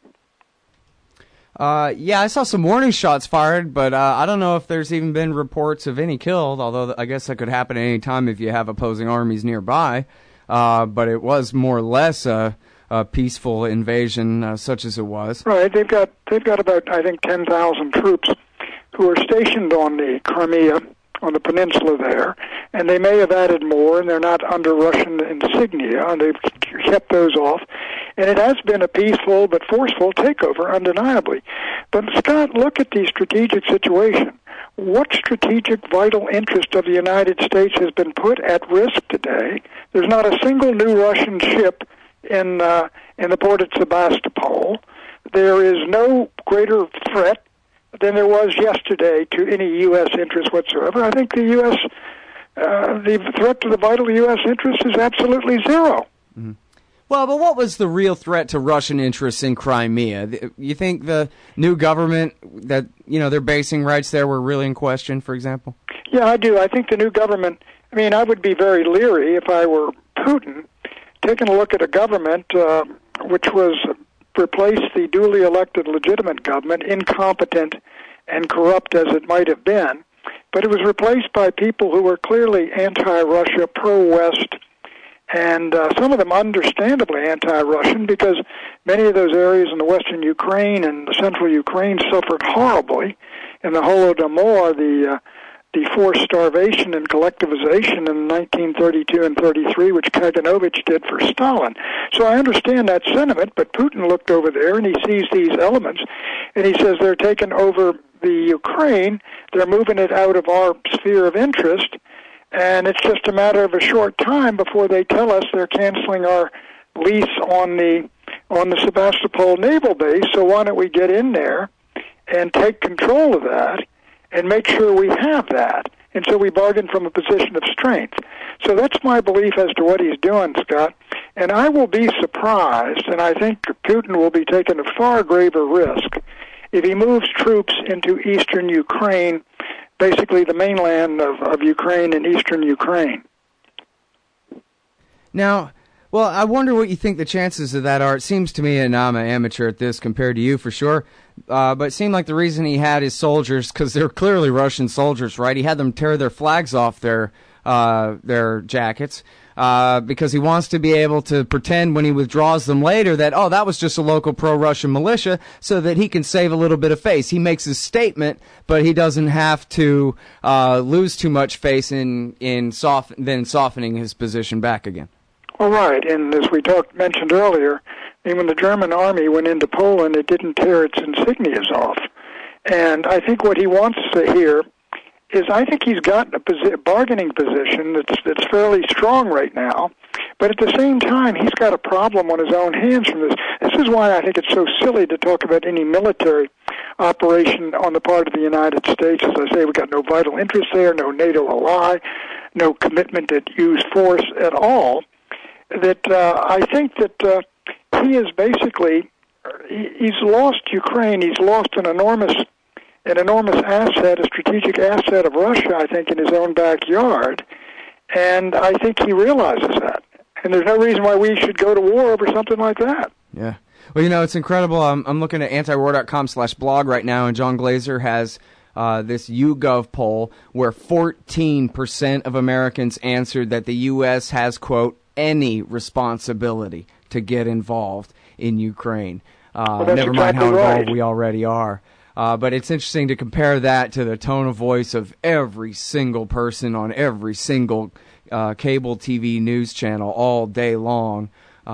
Yeah, I saw some warning shots fired, but I don't know if there's even been reports of any killed, although I guess that could happen at any time if you have opposing armies nearby. But it was more or less a peaceful invasion, such as it was. Right. They've got about, I think, 10,000 troops who are stationed on the Crimea, on the peninsula there, and they may have added more, and they're not under Russian insignia, and they've kept those off. And it has been a peaceful but forceful takeover, undeniably. But, Scott, look at the strategic situation. What strategic vital interest of the United States has been put at risk today? There's not a single new Russian ship in the port at Sebastopol. There is no greater threat than there was yesterday to any U.S. interest whatsoever. I think the U.S. The threat to the vital U.S. interest is absolutely zero. Mm-hmm. Well, but what was the real threat to Russian interests in Crimea? You think the new government that, their basing rights there were really in question, for example? Yeah, I do. I think the new government, I would be very leery if I were Putin, taking a look at a government which was replaced the duly elected legitimate government, incompetent and corrupt as it might have been, but it was replaced by people who were clearly anti-Russia, pro-West, and some of them understandably anti-Russian, because many of those areas in the western Ukraine and the central Ukraine suffered horribly in the Holodomor, the forced starvation and collectivization in 1932 and 33, which Kaganovich did for Stalin. So I understand that sentiment, but Putin looked over there and he sees these elements, and he says they're taking over the Ukraine, they're moving it out of our sphere of interest, and it's just a matter of a short time before they tell us they're canceling our lease on the Sebastopol naval base, so why don't we get in there and take control of that and make sure we have that. And so we bargain from a position of strength. So that's my belief as to what he's doing, Scott. And I will be surprised, and I think Putin will be taking a far graver risk if he moves troops into eastern Ukraine, basically the mainland of Ukraine and eastern Ukraine. Now, well, I wonder what you think the chances of that are. It seems to me, and I'm an amateur at this compared to you for sure, but it seemed like the reason he had his soldiers, because they're clearly Russian soldiers, right? He had them tear their flags off their jackets because he wants to be able to pretend when he withdraws them later that, oh, that was just a local pro-Russian militia, so that he can save a little bit of face. He makes his statement, but he doesn't have to lose too much face in softening his position back again. Well, right, and as we mentioned earlier, when the German army went into Poland, it didn't tear its insignias off. And I think what he wants to hear is, I think he's got a bargaining position that's fairly strong right now, but at the same time, he's got a problem on his own hands from this. This is why I think it's so silly to talk about any military operation on the part of the United States. As I say, we've got no vital interest there, no NATO ally, no commitment to use force at all. That I think that he is basically, he's lost Ukraine. He's lost an enormous asset, a strategic asset of Russia, I think, in his own backyard. And I think he realizes that. And there's no reason why we should go to war over something like that. Yeah. Well, it's incredible. I'm looking at antiwar.com/blog right now, and John Glazer has this YouGov poll where 14% of Americans answered that the U.S. has, quote, any responsibility to get involved in Ukraine. Never mind how involved we already are. But it's interesting to compare that to the tone of voice of every single person on every single cable TV news channel all day long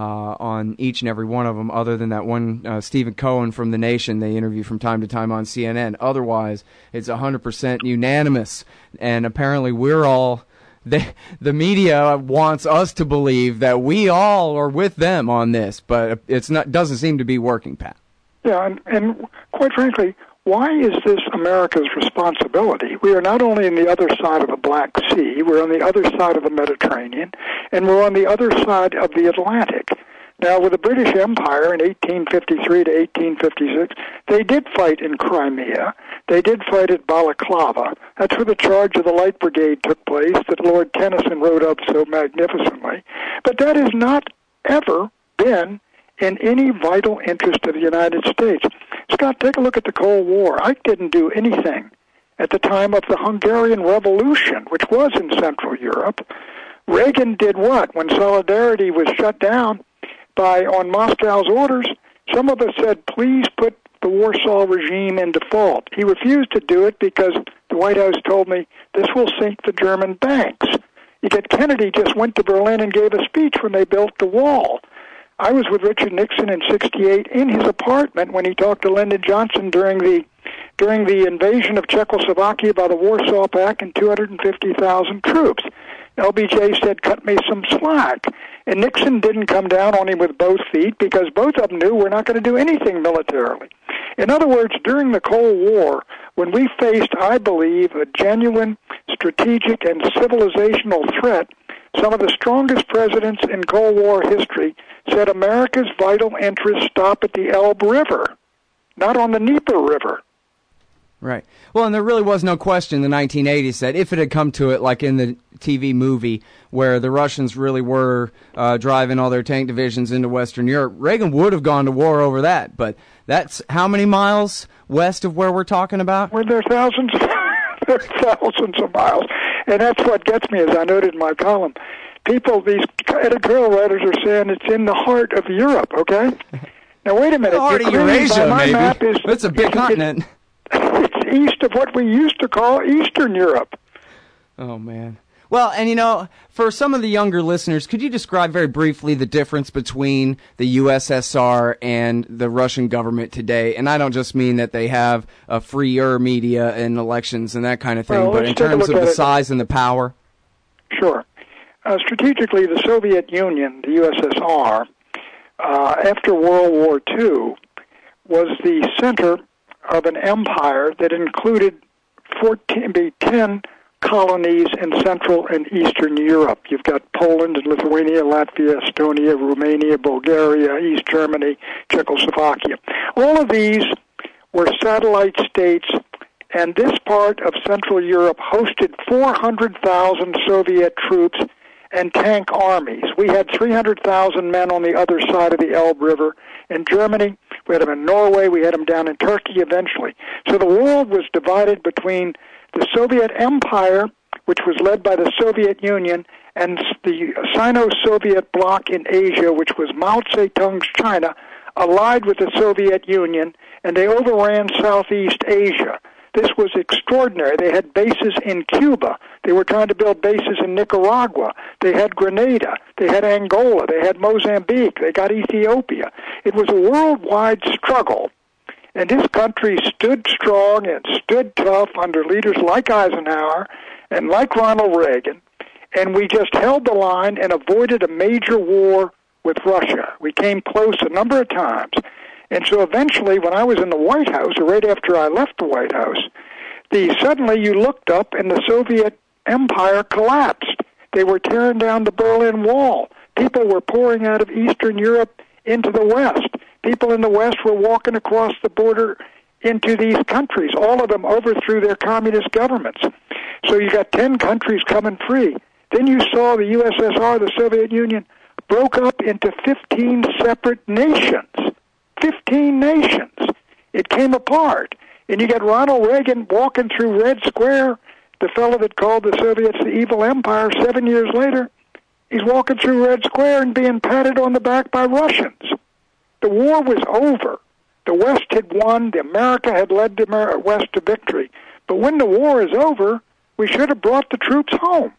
on each and every one of them, other than that one Stephen Cohen from The Nation they interview from time to time on CNN. Otherwise, it's 100% unanimous. And apparently we're all... The media wants us to believe that we all are with them on this, but it's not. Doesn't seem to be working, Pat. Yeah, and quite frankly, why is this America's responsibility? We are not only on the other side of the Black Sea, we're on the other side of the Mediterranean, and we're on the other side of the Atlantic. Now, with the British Empire in 1853 to 1856, they did fight in Crimea. They did fight at Balaclava. That's where the charge of the Light Brigade took place that Lord Tennyson wrote up so magnificently. But that has not ever been in any vital interest of the United States. Scott, take a look at the Cold War. Ike didn't do anything at the time of the Hungarian Revolution, which was in Central Europe. Reagan did what? When Solidarity was shut down on Moscow's orders, some of us said, please put the Warsaw regime in default. He refused to do it because the White House told me this will sink the German banks. Yet Kennedy just went to Berlin and gave a speech when they built the wall. I was with Richard Nixon in '68 in his apartment when he talked to Lyndon Johnson during the invasion of Czechoslovakia by the Warsaw Pact and 250,000 troops. LBJ said, cut me some slack. And Nixon didn't come down on him with both feet because both of them knew we're not going to do anything militarily. In other words, during the Cold War, when we faced, I believe, a genuine strategic and civilizational threat, some of the strongest presidents in Cold War history said America's vital interests stop at the Elbe River, not on the Dnieper River. Right. Well, and there really was no question in the 1980s that if it had come to it, like in the TV movie, where the Russians really were driving all their tank divisions into Western Europe, Reagan would have gone to war over that. But that's how many miles west of where we're talking about? Well, there are thousands of miles. And that's what gets me, as I noted in my column. People, these editorial writers are saying it's in the heart of Europe, okay? Now, wait a minute. The heart of Eurasia, maybe. It's a big continent. It's east of what we used to call Eastern Europe. Oh, man. Well, and for some of the younger listeners, could you describe very briefly the difference between the USSR and the Russian government today? And I don't just mean that they have a freer media and elections and that kind of thing, but in terms of the size and the power. Sure. Strategically, the Soviet Union, the USSR, after World War II, was the center of an empire that included 10 colonies in Central and Eastern Europe. You've got Poland and Lithuania, Latvia, Estonia, Romania, Bulgaria, East Germany, Czechoslovakia. All of these were satellite states, and this part of Central Europe hosted 400,000 Soviet troops and tank armies. We had 300,000 men on the other side of the Elbe River. In Germany, we had them in Norway, we had them down in Turkey eventually. So the world was divided between the Soviet Empire, which was led by the Soviet Union, and the Sino-Soviet bloc in Asia, which was Mao Zedong's China, allied with the Soviet Union, and they overran Southeast Asia. This was extraordinary. They had bases in Cuba. They were trying to build bases in Nicaragua. They had Grenada. They had Angola. They had Mozambique. They got Ethiopia. It was a worldwide struggle. And this country stood strong and stood tough under leaders like Eisenhower and like Ronald Reagan. And we just held the line and avoided a major war with Russia. We came close a number of times. And so eventually, when I was in the White House, or right after I left the White House, suddenly you looked up and the Soviet Empire collapsed. They were tearing down the Berlin Wall. People were pouring out of Eastern Europe into the West. People in the West were walking across the border into these countries. All of them overthrew their communist governments. So you got 10 countries coming free. Then you saw the USSR, the Soviet Union, broke up into 15 separate nations. 15 nations. It came apart. And you got Ronald Reagan walking through Red Square, the fellow that called the Soviets the evil empire 7 years later. He's walking through Red Square and being patted on the back by Russians. The war was over. The West had won. The America had led the West to victory. But when the war is over, we should have brought the troops home.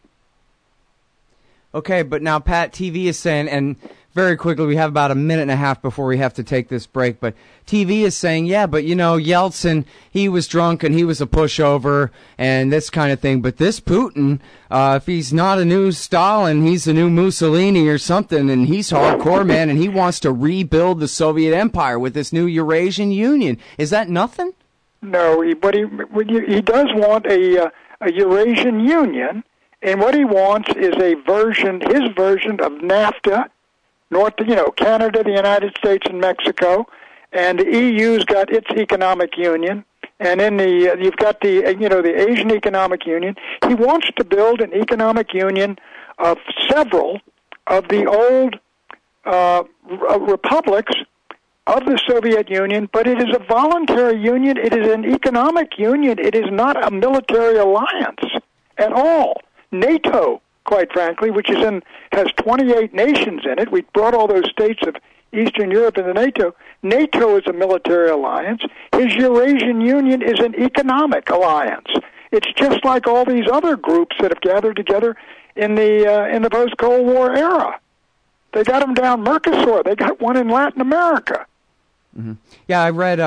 Okay, but now Pat, TV is saying, and very quickly, we have about a minute and a half before we have to take this break, but TV is saying, yeah, but you know, Yeltsin, he was drunk and he was a pushover and this kind of thing, but this Putin, if he's not a new Stalin, he's a new Mussolini or something, and he's hardcore, man, and he wants to rebuild the Soviet Empire with this new Eurasian Union. Is that nothing? No, but he does want a Eurasian Union, and what he wants is his version of NAFTA, Canada, the United States, and Mexico, and the EU's got its economic union, and in you've got the Asian Economic Union. He wants to build an economic union of several of the old republics of the Soviet Union, but it is a voluntary union. It is an economic union. It is not a military alliance at all. NATO, quite frankly, which has 28 nations in it. We brought all those states of Eastern Europe into NATO. NATO is a military alliance. His Eurasian Union is an economic alliance. It's just like all these other groups that have gathered together in the post-Cold War era. They got them down Mercosur. They got one in Latin America. Mm-hmm. Yeah, I read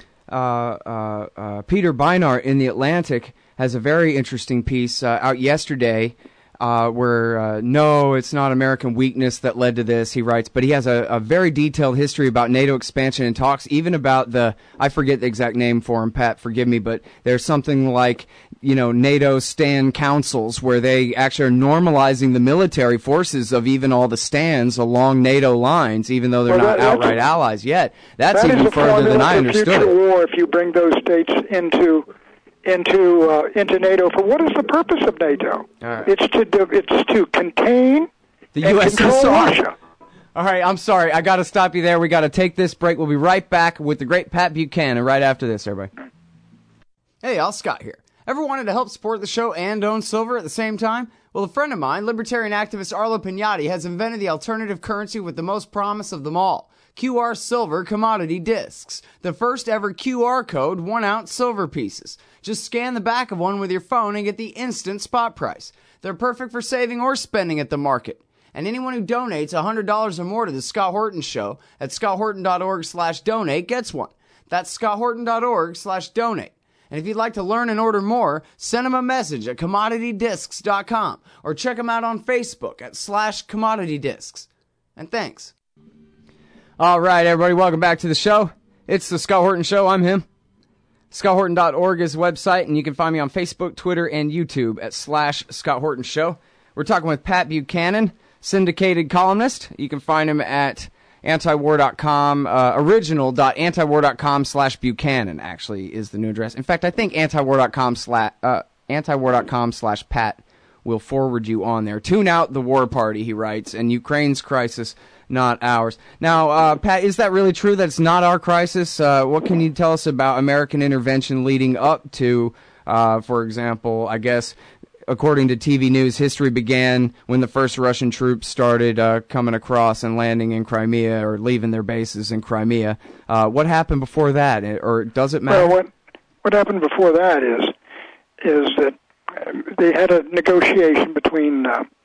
Peter Beinart in The Atlantic has a very interesting piece out yesterday where, no, it's not American weakness that led to this, he writes, but he has a very detailed history about NATO expansion and talks even about I forget the exact name for him, Pat, forgive me, but there's something like, NATO stand councils where they actually are normalizing the military forces of even all the stands along NATO lines, even though they're not outright allies yet. That's even further than I understood it. Future war if you bring those states into NATO. For what is the purpose of NATO? Right. It's to contain the and USSR. control Russia. All right, I'm sorry. I got to stop you there. We got to take this break. We'll be right back with the great Pat Buchanan right after this, everybody. Hey, Al Scott here. Ever wanted to help support the show and own silver at the same time? Well, a friend of mine, libertarian activist Arlo Pignati, has invented the alternative currency with the most promise of them all. QR Silver Commodity Discs. The first ever QR code 1-ounce silver pieces. Just scan the back of one with your phone and get the instant spot price. They're perfect for saving or spending at the market. And anyone who donates $100 or more to the Scott Horton Show at scotthorton.org/donate gets one. That's scotthorton.org/donate. And if you'd like to learn and order more, send them a message at commoditydiscs.com or check them out on Facebook at /commoditydiscs. And thanks. All right, everybody, welcome back to the show. It's the Scott Horton Show. I'm him. ScottHorton.org is the website, and you can find me on Facebook, Twitter, and YouTube at /Scott Horton Show. We're talking with Pat Buchanan, syndicated columnist. You can find him at antiwar.com, original.antiwar.com/Buchanan actually is the new address. In fact, I think antiwar.com/Pat will forward you on there. Tune out the war party, he writes, and Ukraine's crisis, not ours. Now, Pat, is that really true that it's not our crisis? What can you tell us about American intervention leading up to, for example, I guess, according to TV news, history began when the first Russian troops started coming across and landing in Crimea or leaving their bases in Crimea. What happened before that, or does it matter? Well, what happened before that is that they had a negotiation between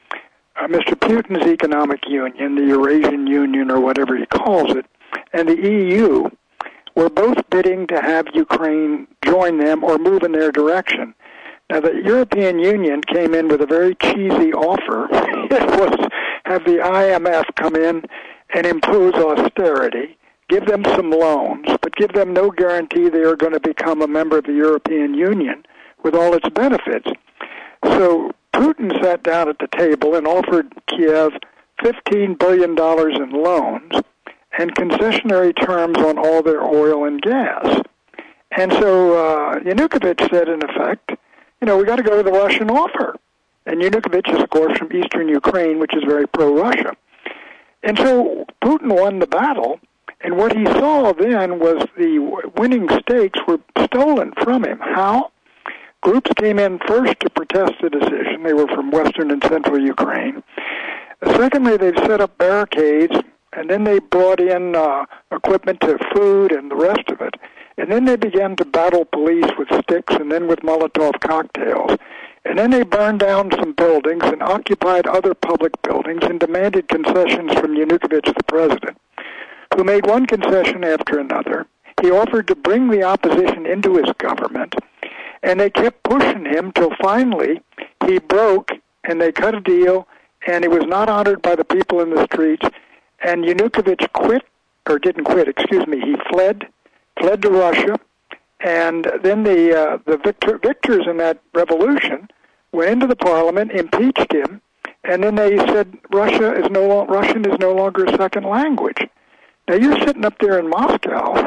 Mr. Putin's economic union, the Eurasian Union or whatever he calls it, and the EU were both bidding to have Ukraine join them or move in their direction. Now, the European Union came in with a very cheesy offer. It was have the IMF come in and impose austerity, give them some loans, but give them no guarantee they are going to become a member of the European Union with all its benefits. So Putin sat down at the table and offered Kiev $15 billion in loans and concessionary terms on all their oil and gas. And so Yanukovych said, in effect, we got to go to the Russian offer. And Yanukovych is, of course, from eastern Ukraine, which is very pro-Russia. And so Putin won the battle, and what he saw then was the winning stakes were stolen from him. How? Groups came in first to protest the decision. They were from western and central Ukraine. Secondly, they've set up barricades, and then they brought in equipment to food and the rest of it. And then they began to battle police with sticks and then with Molotov cocktails. And then they burned down some buildings and occupied other public buildings and demanded concessions from Yanukovych, the president, who made one concession after another. He offered to bring the opposition into his government, and they kept pushing him till finally he broke, and they cut a deal, and he was not honored by the people in the streets, and Yanukovych he fled to Russia, and then the victors in that revolution went into the parliament, impeached him, and then they said Russian is no longer a second language. Now you're sitting up there in Moscow.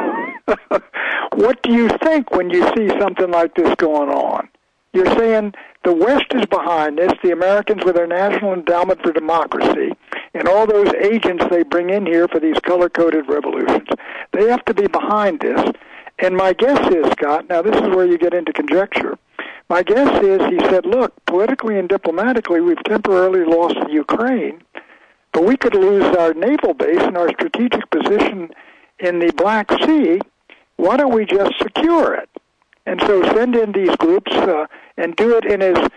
What do you think when you see something like this going on? You're saying the West is behind this, the Americans with their National Endowment for Democracy, and all those agents they bring in here for these color-coded revolutions. They have to be behind this. And my guess is, Scott, now this is where you get into conjecture, my guess is he said, look, politically and diplomatically we've temporarily lost the Ukraine, but we could lose our naval base and our strategic position in the Black Sea. Why don't we just secure it? And so send in these groups and do it in as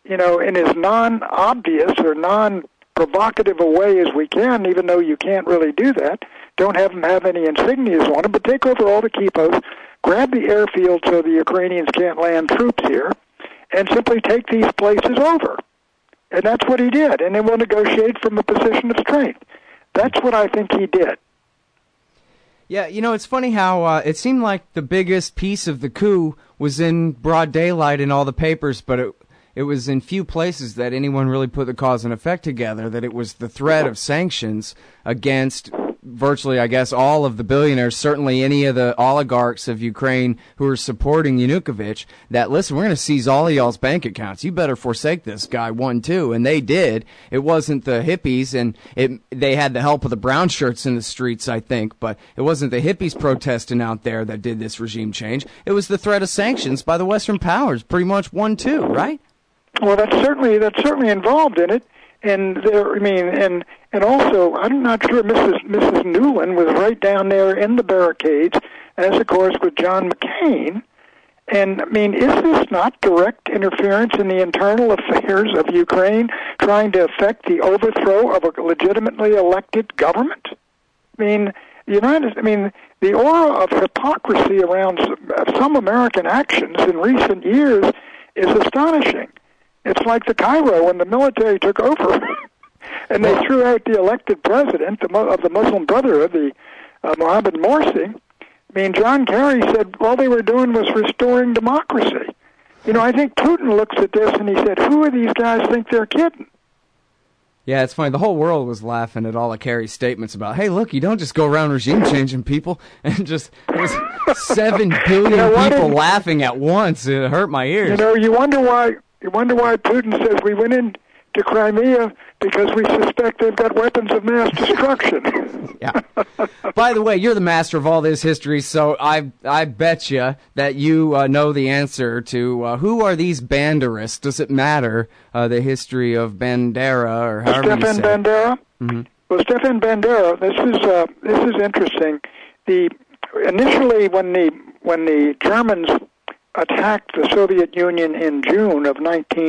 non-obvious or non-provocative a way as we can, even though you can't really do that. Don't have them have any insignias on them, but take over all the key posts, grab the airfield so the Ukrainians can't land troops here, and simply take these places over. And that's what he did. And then we'll negotiate from a position of strength. That's what I think he did. Yeah, it's funny how it seemed like the biggest piece of the coup was in broad daylight in all the papers, but it was in few places that anyone really put the cause and effect together, that it was the threat of sanctions against virtually, I guess, all of the billionaires, certainly any of the oligarchs of Ukraine who are supporting Yanukovych, that, listen, we're going to seize all of y'all's bank accounts. You better forsake this guy, 1-2. And they did. It wasn't the hippies, and they had the help of the brown shirts in the streets, I think, but it wasn't the hippies protesting out there that did this regime change. It was the threat of sanctions by the Western powers, pretty much 1-2, right? Well, that's certainly involved in it. And and also, I'm not sure Mrs. Newland was right down there in the barricades, as of course with John McCain. And is this not direct interference in the internal affairs of Ukraine, trying to affect the overthrow of a legitimately elected government? The aura of hypocrisy around some American actions in recent years is astonishing. It's like the Cairo when the military took over, and they threw out the elected president of the Muslim Brotherhood, the Mohammed Morsi. I mean, John Kerry said all they were doing was restoring democracy. You know, I think Putin looks at this and he said, who do these guys think they're kidding? Yeah, it's funny. The whole world was laughing at all of Kerry's statements about, hey, look, you don't just go around regime changing people. And just, there was 7 billion people laughing at once. It hurt my ears. You know, you wonder why Putin says we went into Crimea because we suspect they've got weapons of mass destruction. Yeah. By the way, you're the master of all this history, so I bet you that you know the answer to who are these Banderists? Does it matter the history of Bandera or however you say it? Stefan Bandera? Mm-hmm. Well, Stefan Bandera, this is interesting. Initially, when the Germans attacked the Soviet Union in June of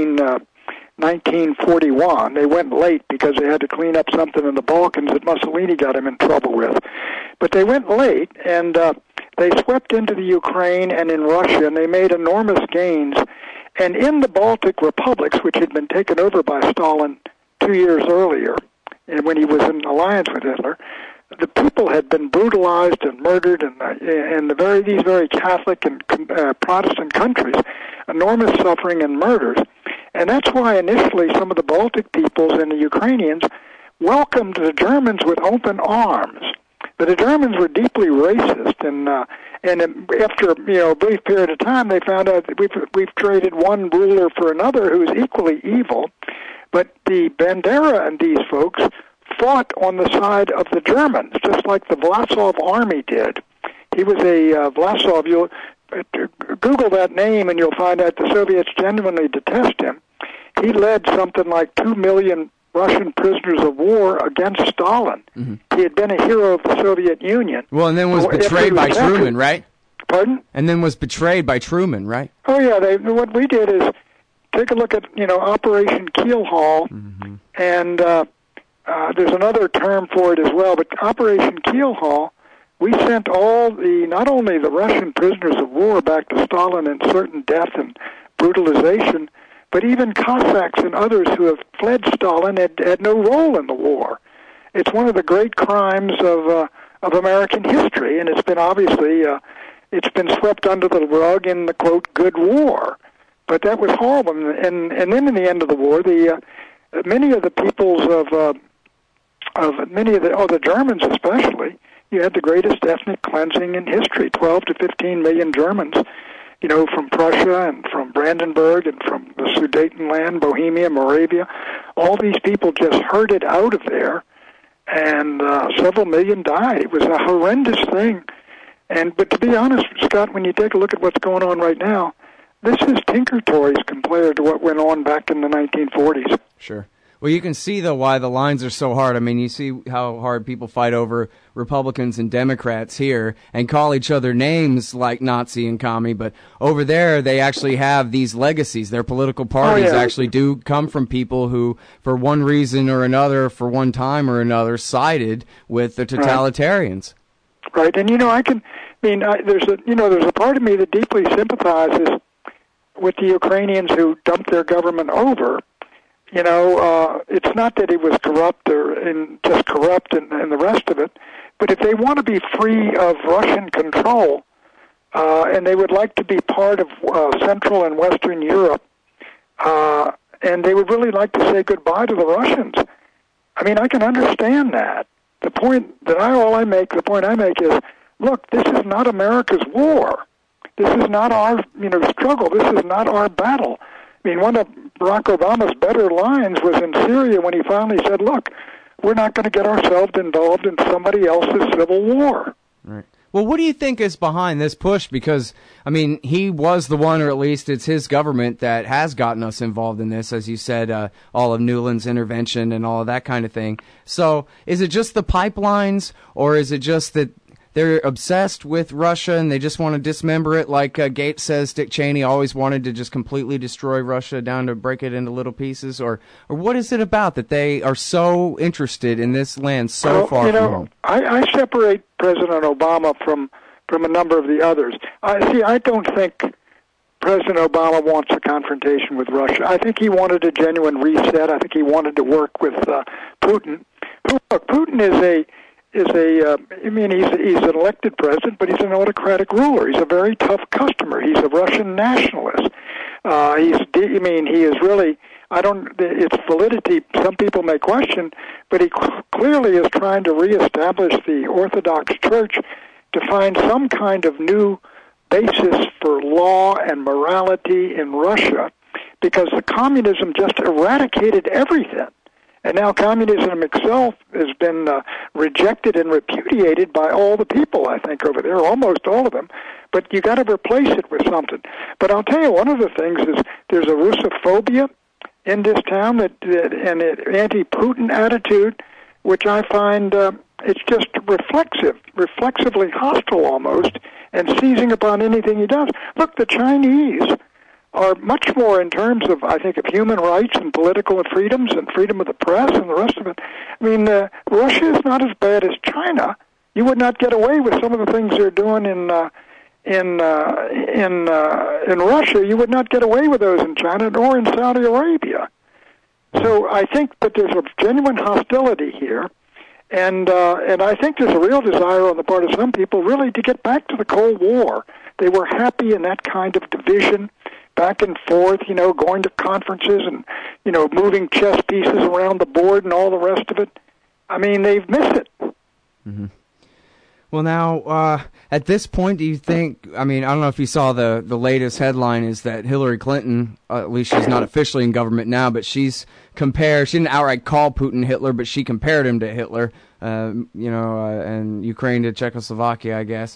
1941. They went late because they had to clean up something in the Balkans that Mussolini got him in trouble with. But they went late, and they swept into the Ukraine and in Russia, and they made enormous gains. And in the Baltic republics, which had been taken over by Stalin 2 years earlier, and when he was in alliance with Hitler, the people had been brutalized and murdered, and these very Catholic and Protestant countries, enormous suffering and murders. And that's why initially some of the Baltic peoples and the Ukrainians welcomed the Germans with open arms. But the Germans were deeply racist, and after a brief period of time, they found out that we've traded one ruler for another who is equally evil. But the Bandera and these folks fought on the side of the Germans, just like the Vlasov army did. He was a Vlasov. You'll Google that name and you'll find out the Soviets genuinely detest him. He led something like 2 million Russian prisoners of war against Stalin. Mm-hmm. He had been a hero of the Soviet Union. Well, and then was betrayed by Truman, right? Pardon? And then was betrayed by Truman, right? Oh, yeah. What we did is take a look at, Operation Keelhaul, mm-hmm. and there's another term for it as well, but Operation Keelhaul, we sent not only the Russian prisoners of war back to Stalin in certain death and brutalization, but even Cossacks and others who have fled Stalin had no role in the war. It's one of the great crimes of American history, and it's been obviously it's been swept under the rug in the quote good war. But that was horrible, and then in the end of the war, many of the peoples of the Germans especially, you had the greatest ethnic cleansing in history. 12 to 15 million Germans, from Prussia and from Brandenburg and from the Sudetenland, Bohemia, Moravia. All these people just herded out of there, and several million died. It was a horrendous thing. But to be honest, Scott, when you take a look at what's going on right now, this is Tinker Toys compared to what went on back in the 1940s. Sure. Well, you can see, though, why the lines are so hard. I mean, you see how hard people fight over Republicans and Democrats here and call each other names like Nazi and commie, but over there they actually have these legacies. Their political parties actually do come from people who, for one reason or another, for one time or another, sided with the totalitarians. Right, and there's a part of me that deeply sympathizes with the Ukrainians who dumped their government over. It's not that he was corrupt and the rest of it, but if they want to be free of Russian control, and they would like to be part of Central and Western Europe, and they would really like to say goodbye to the Russians, I mean, I can understand that. The point I make is, look, this is not America's war. This is not our, struggle. This is not our battle. I mean, one of Barack Obama's better lines was in Syria when he finally said, look, we're not going to get ourselves involved in somebody else's civil war. Right. Well, what do you think is behind this push? Because, I mean, he was the one, or at least it's his government, that has gotten us involved in this, as you said, all of Nuland's intervention and all of that kind of thing. So is it just the pipelines, or is it just that they're obsessed with Russia and they just want to dismember it, like Gates says Dick Cheney always wanted to just completely destroy Russia down to break it into little pieces? Or what is it about that they are so interested in this land so far from home? I separate President Obama from a number of the others. I don't think President Obama wants a confrontation with Russia. I think he wanted a genuine reset. I think he wanted to work with Putin. Look, Putin is he's an elected president, but he's an autocratic ruler. He's a very tough customer. He's a Russian nationalist. He is really, its validity, some people may question, but he clearly is trying to reestablish the Orthodox Church to find some kind of new basis for law and morality in Russia, because the communism just eradicated everything. And now communism itself has been rejected and repudiated by all the people, I think, over there, almost all of them. But you got to replace it with something. But I'll tell you, one of the things is there's a Russophobia in this town and an anti-Putin attitude, which I find it's just reflexively hostile almost, and seizing upon anything he does. Look, the Chinese are much more in terms of, I think, of human rights and political freedoms and freedom of the press and the rest of it. I mean, Russia is not as bad as China. You would not get away with some of the things they're doing in Russia. You would not get away with those in China nor in Saudi Arabia. So I think that there's a genuine hostility here, and I think there's a real desire on the part of some people really to get back to the Cold War. They were happy in that kind of division, back and forth, going to conferences and, moving chess pieces around the board and all the rest of it. I mean, they've missed it. Mm-hmm. Well, now, at this point, do you think, I don't know if you saw the latest headline is that Hillary Clinton, at least she's not officially in government now, but she didn't outright call Putin Hitler, but she compared him to Hitler, and Ukraine to Czechoslovakia, I guess.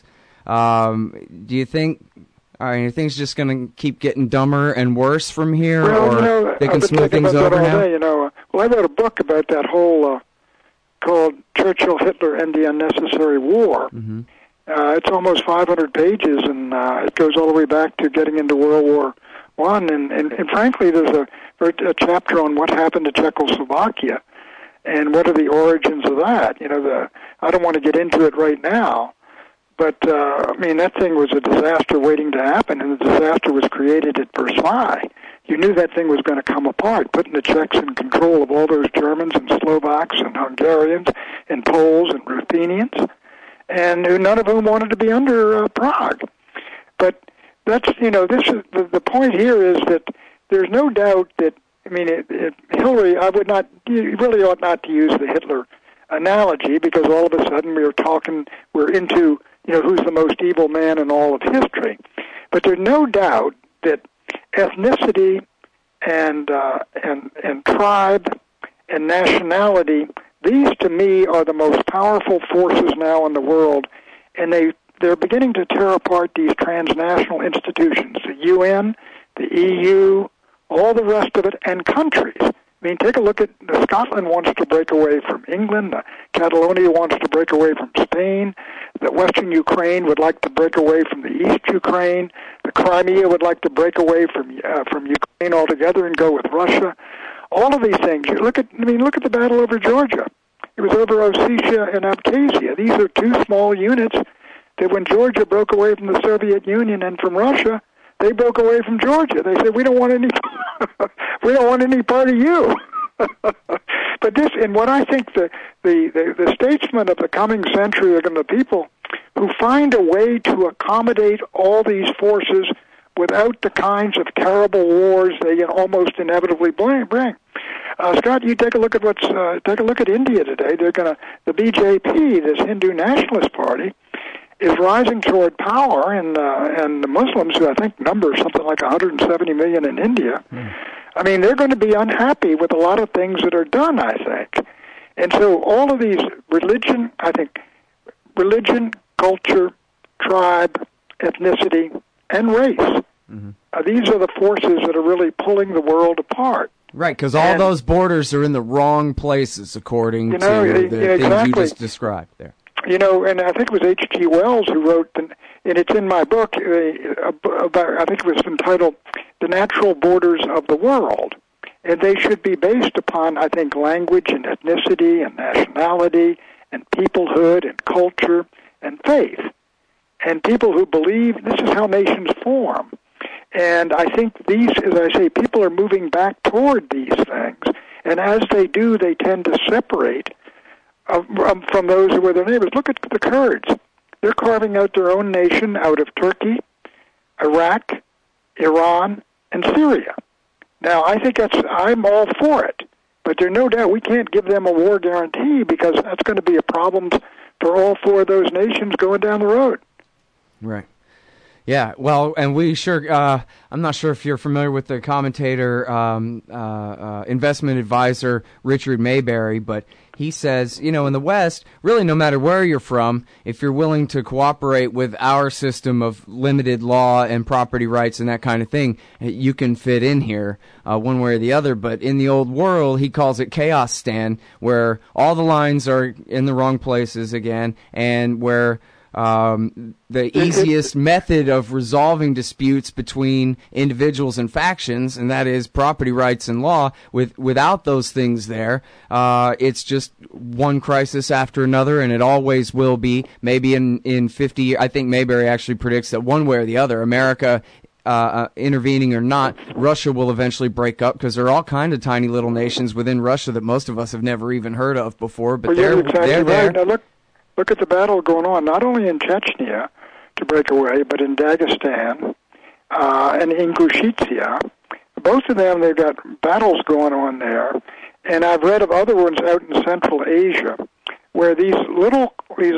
Do you think... you think it's just going to keep getting dumber and worse from here, or they can smooth things over now? Day, I wrote a book about that whole called Churchill, Hitler, and the Unnecessary War. Mm-hmm. It's almost 500 pages, and it goes all the way back to getting into World War I. And frankly, there's a chapter on what happened to Czechoslovakia and what are the origins of that. I don't want to get into it right now. But, that thing was a disaster waiting to happen, and the disaster was created at Versailles. You knew that thing was going to come apart, putting the Czechs in control of all those Germans and Slovaks and Hungarians and Poles and Ruthenians, and none of whom wanted to be under Prague. But that's, this is the point here is that there's no doubt that, Hillary, you really ought not to use the Hitler analogy, because all of a sudden we're into who's the most evil man in all of history. But there's no doubt that ethnicity and tribe and nationality, these to me are the most powerful forces now in the world, and they're beginning to tear apart these transnational institutions, the UN, the EU, all the rest of it, and countries. Take a look at Scotland wants to break away from England. Catalonia wants to break away from Spain. The Western Ukraine would like to break away from the East Ukraine. The Crimea would like to break away from Ukraine altogether and go with Russia. All of these things. Look at the battle over Georgia. It was over Ossetia and Abkhazia. These are two small units that when Georgia broke away from the Soviet Union and from Russia, they broke away from Georgia. They said, we don't want any part of you. But this, and what I think the statesmen of the coming century are going to be people who find a way to accommodate all these forces without the kinds of terrible wars they almost inevitably bring. Scott, you take a look at India today. The BJP, this Hindu nationalist party, is rising toward power, and the Muslims, who I think number something like 170 million in India, they're going to be unhappy with a lot of things that are done, I think. And so all of these religion, culture, tribe, ethnicity, and race, these are the forces that are really pulling the world apart. Right, because all those borders are in the wrong places, according to the things you just described there. And I think it was H.G. Wells who wrote, and it's in my book, about, I think it was entitled The Natural Borders of the World. And they should be based upon, I think, language and ethnicity and nationality and peoplehood and culture and faith. And people who believe this is how nations form. And I think these, as I say, people are moving back toward these things. And as they do, they tend to separate from those who were their neighbors. Look at the Kurds. They're carving out their own nation out of Turkey, Iraq, Iran, and Syria. Now, I think I'm all for it, but there's no doubt we can't give them a war guarantee because that's going to be a problem for all four of those nations going down the road. Right. Yeah, well, and we sure, I'm not sure if you're familiar with the commentator, investment advisor, Richard Mayberry, but he says, in the West, really no matter where you're from, if you're willing to cooperate with our system of limited law and property rights and that kind of thing, you can fit in here one way or the other. But in the old world, he calls it Chaos Stan, where all the lines are in the wrong places again, and where the easiest method of resolving disputes between individuals and factions, and that is property rights and law, without those things there, it's just one crisis after another, and it always will be. Maybe in 50 years, I think Mayberry actually predicts that one way or the other, America intervening or not, Russia will eventually break up, because there are all kinds of tiny little nations within Russia that most of us have never even heard of before, but they're there. Right. Now look at the battle going on, not only in Chechnya to break away, but in Dagestan and Ingushetia. Both of them, they've got battles going on there. And I've read of other ones out in Central Asia where these little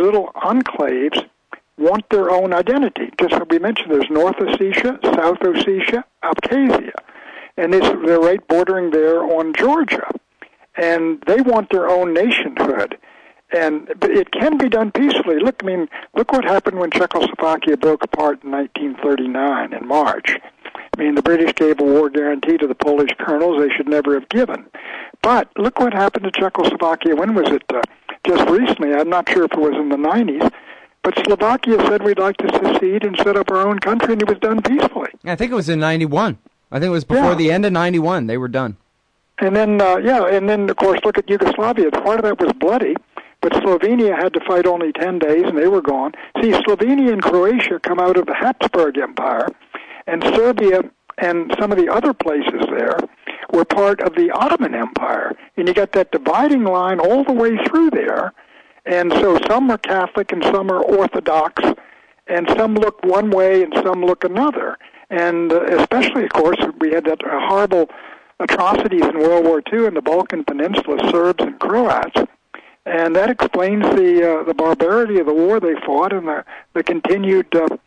enclaves want their own identity. Just like we mentioned, there's North Ossetia, South Ossetia, Abkhazia. And they're right bordering there on Georgia. And they want their own nationhood. But it can be done peacefully. Look what happened when Czechoslovakia broke apart in 1939 in March. The British gave a war guarantee to the Polish colonels they should never have given. But look what happened to Czechoslovakia. When was it? Just recently. I'm not sure if it was in the 90s. But Slovakia said we'd like to secede and set up our own country, and it was done peacefully. I think it was in 91. I think it was before the end of 91. They were done. And then, of course, look at Yugoslavia. Part of that was bloody. But Slovenia had to fight only 10 days, and they were gone. See, Slovenia and Croatia come out of the Habsburg Empire, and Serbia and some of the other places there were part of the Ottoman Empire. And you got that dividing line all the way through there. And so some are Catholic and some are Orthodox, and some look one way and some look another. And especially, of course, we had that horrible atrocities in World War II in the Balkan Peninsula, Serbs and Croats. And that explains the barbarity of the war they fought and the continued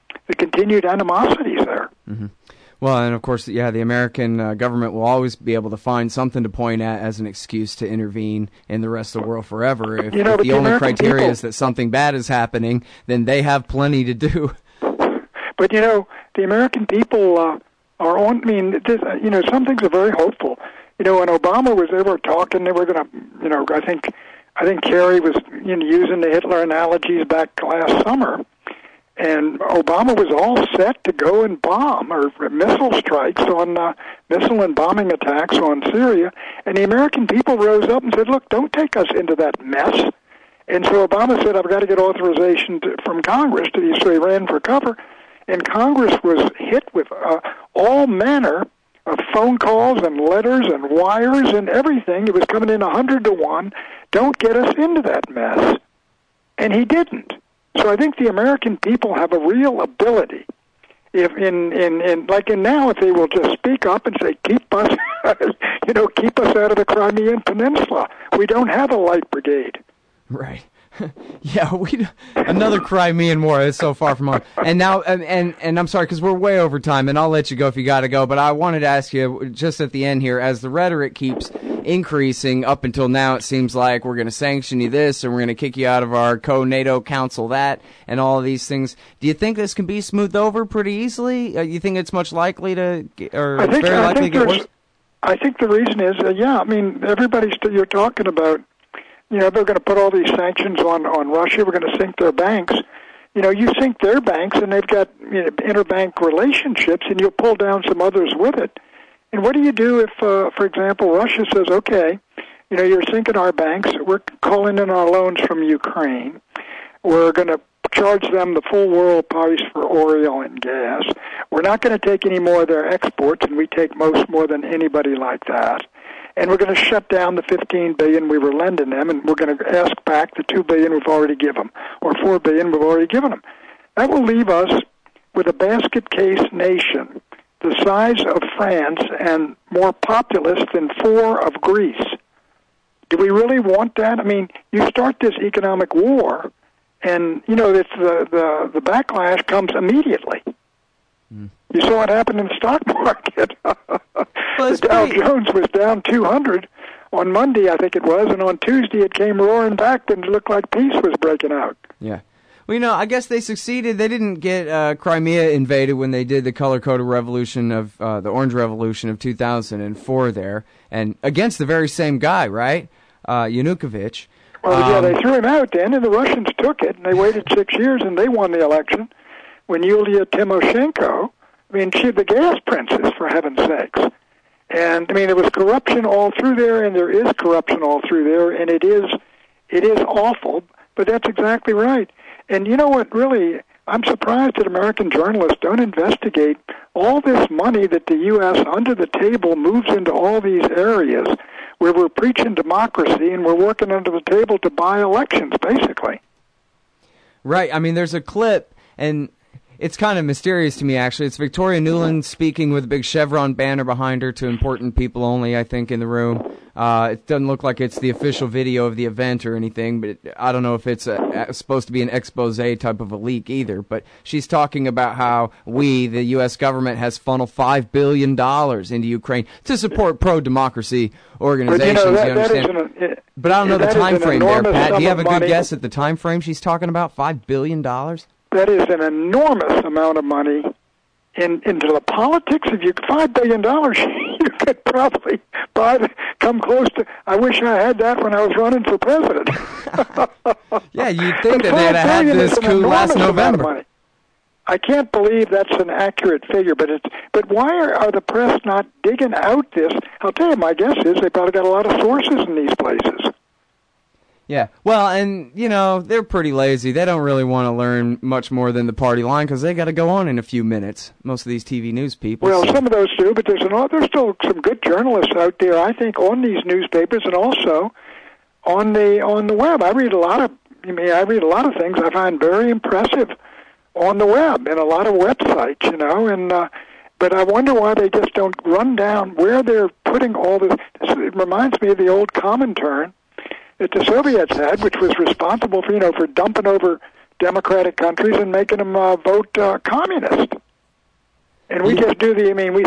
animosities there. Mm-hmm. Well, and of course, the American government will always be able to find something to point at as an excuse to intervene in the rest of the world forever. If the only criteria is that something bad is happening, then they have plenty to do. But the American people are on. Some things are very hopeful. When Obama was, they were talking. They were going to, I think Kerry was using the Hitler analogies back last summer, and Obama was all set to go and bomb or missile strikes on missile and bombing attacks on Syria, and the American people rose up and said, "Look, don't take us into that mess." And so Obama said, "I've got to get authorization from Congress." So he ran for cover, and Congress was hit with all manner of phone calls and letters and wires and everything. It was coming in 100 to 1. Don't get us into that mess. And he didn't. So I think the American people have a real ability. If now, if they will just speak up and say, keep us out of the Crimean Peninsula. We don't have a light brigade. Right. Yeah, another Crimean War. It's so far from home. And now, and I'm sorry because we're way over time, and I'll let you go if you got to go. But I wanted to ask you just at the end here, as the rhetoric keeps increasing up until now, it seems like we're going to sanction you this, and we're going to kick you out of our co-NATO council that, and all of these things. Do you think this can be smoothed over pretty easily? You think it's much likely to, or very likely to get worse? I think the reason is, you're talking about. They're going to put all these sanctions on Russia. We're going to sink their banks. You sink their banks, and they've got interbank relationships, and you'll pull down some others with it. And what do you do if, for example, Russia says, okay, you're sinking our banks. We're calling in our loans from Ukraine. We're going to charge them the full world price for oil and gas. We're not going to take any more of their exports, and we take more than anybody like that. and we're going to shut down the $15 billion we were lending them, and we're going to ask back the $2 billion we've already given them, or $4 billion we've already given them. That will leave us with a basket case nation the size of France and more populous than 4 of Greece. Do we really want that? I mean, you start this economic war, and it's the backlash comes immediately. You saw what happened in the stock market. The Dow Jones was down 200 on Monday, I think it was, and on Tuesday it came roaring back and it looked like peace was breaking out. Yeah. Well, I guess they succeeded. They didn't get Crimea invaded when they did the color-coded revolution of the Orange Revolution of 2004 there, and against the very same guy, right? Yanukovych. Well, they threw him out then, and the Russians took it, and they waited 6 years, and they won the election. When Yulia Tymoshenko, the gas princess, for heaven's sakes. And, there was corruption all through there, and there is corruption all through there, and it is awful, but that's exactly right. And you know what, really, I'm surprised that American journalists don't investigate all this money that the U.S. under the table moves into all these areas where we're preaching democracy and we're working under the table to buy elections, basically. Right. There's a clip, and it's kind of mysterious to me, actually. It's Victoria Nuland speaking with a big Chevron banner behind her to important people only, I think, in the room. It doesn't look like it's the official video of the event or anything, but I don't know if it's supposed to be an expose type of a leak either. But she's talking about how the U.S. government, has funneled $5 billion into Ukraine to support pro-democracy organizations. But, you understand? But I don't know the time frame there, Pat. Do you have a good guess at the time frame she's talking about? $5 billion? That is an enormous amount of money into the politics. If you $5 billion, you could probably come close to. I wish I had that when I was running for president. Yeah, you'd think that they'd have had this coup last November. I can't believe that's an accurate figure, but why are the press not digging out this? I'll tell you, my guess is they probably got a lot of sources in these places. Yeah, well, and, they're pretty lazy. They don't really want to learn much more than the party line because they got to go on in a few minutes, most of these TV news people. Well, some of those do, but there's still some good journalists out there, I think, on these newspapers and also on the web. I read a lot of things I find very impressive on the web and a lot of websites, but I wonder why they just don't run down where they're putting all this. It reminds me of the old Comintern that the Soviets had, which was responsible for dumping over democratic countries and making them vote communist. And we just do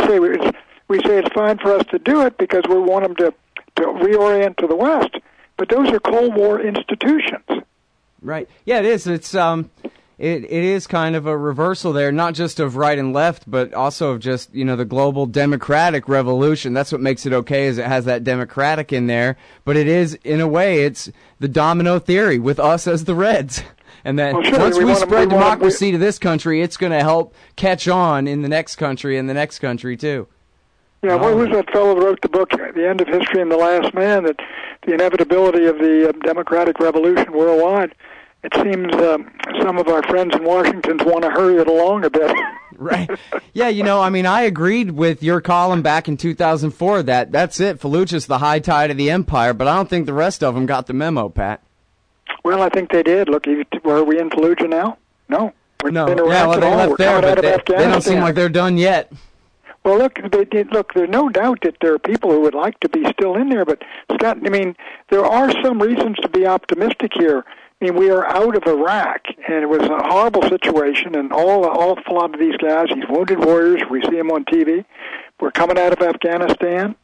we say it's fine for us to do it because we want them to reorient to the West. But those are Cold War institutions. Right. Yeah, it is. It's it is kind of a reversal there, not just of right and left, but also of just, the global democratic revolution. That's what makes it okay, is it has that democratic in there. But it is, in a way, it's the domino theory with us as the Reds. And that once we spread democracy to this country, it's going to help catch on in the next country and the next country, too. Yeah, what was that fellow who wrote the book, The End of History and the Last Man, that the inevitability of the democratic revolution worldwide? It seems some of our friends in Washington want to hurry it along a bit. Right. Yeah, I agreed with your column back in 2004 that that's it. Fallujah's the high tide of the empire, but I don't think the rest of them got the memo, Pat. Well, I think they did. Look, were we in Fallujah now? No. No. Yeah, well, they left there, but they don't seem like they're done yet. Well, look, there's no doubt that there are people who would like to be still in there, but, Scott, there are some reasons to be optimistic here. We are out of Iraq, and it was a horrible situation, and all a lot of these guys, these wounded warriors, we see them on TV. We're coming out of Afghanistan.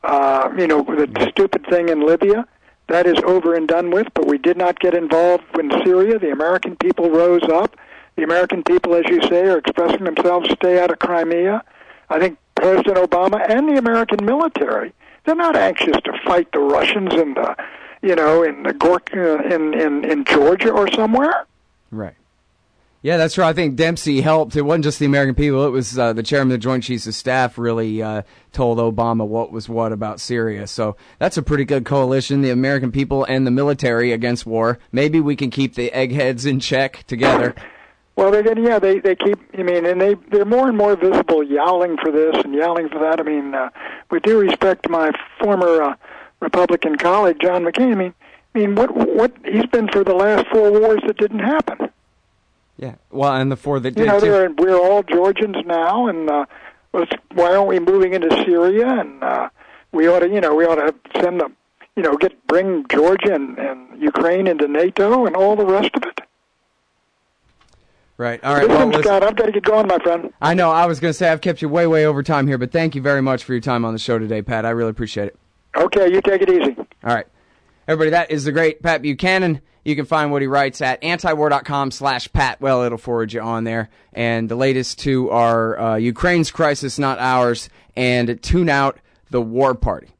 The stupid thing in Libya, that is over and done with, but we did not get involved in Syria. The American people rose up. The American people, as you say, are expressing themselves to stay out of Crimea. I think President Obama and the American military, they're not anxious to fight the Russians and in Georgia or somewhere. Right. Yeah, that's right. I think Dempsey helped. It wasn't just the American people. It was the chairman of the Joint Chiefs of Staff really told Obama what was what about Syria. So that's a pretty good coalition, the American people and the military against war. Maybe we can keep the eggheads in check together. Well, they keep. I mean, and they're more and more visible, yowling for this and yowling for that. I mean, with due respect to my former Republican colleague John McCain, I mean, what he's been for the last 4 wars that didn't happen. Yeah, well, and the 4 that did. We're all Georgians now, and why aren't we moving into Syria? And we ought to send them, bring Georgia and Ukraine into NATO and all the rest of it. Right. All right. Listen, Scott, I've got to get going, my friend. I know. I was going to say I've kept you way over time here, but thank you very much for your time on the show today, Pat. I really appreciate it. Okay, you take it easy. All right. Everybody, that is the great Pat Buchanan. You can find what he writes at antiwar.com/Pat. Well, it'll forward you on there. And the latest 2 are Ukraine's Crisis, Not Ours, and Tune Out the War Party.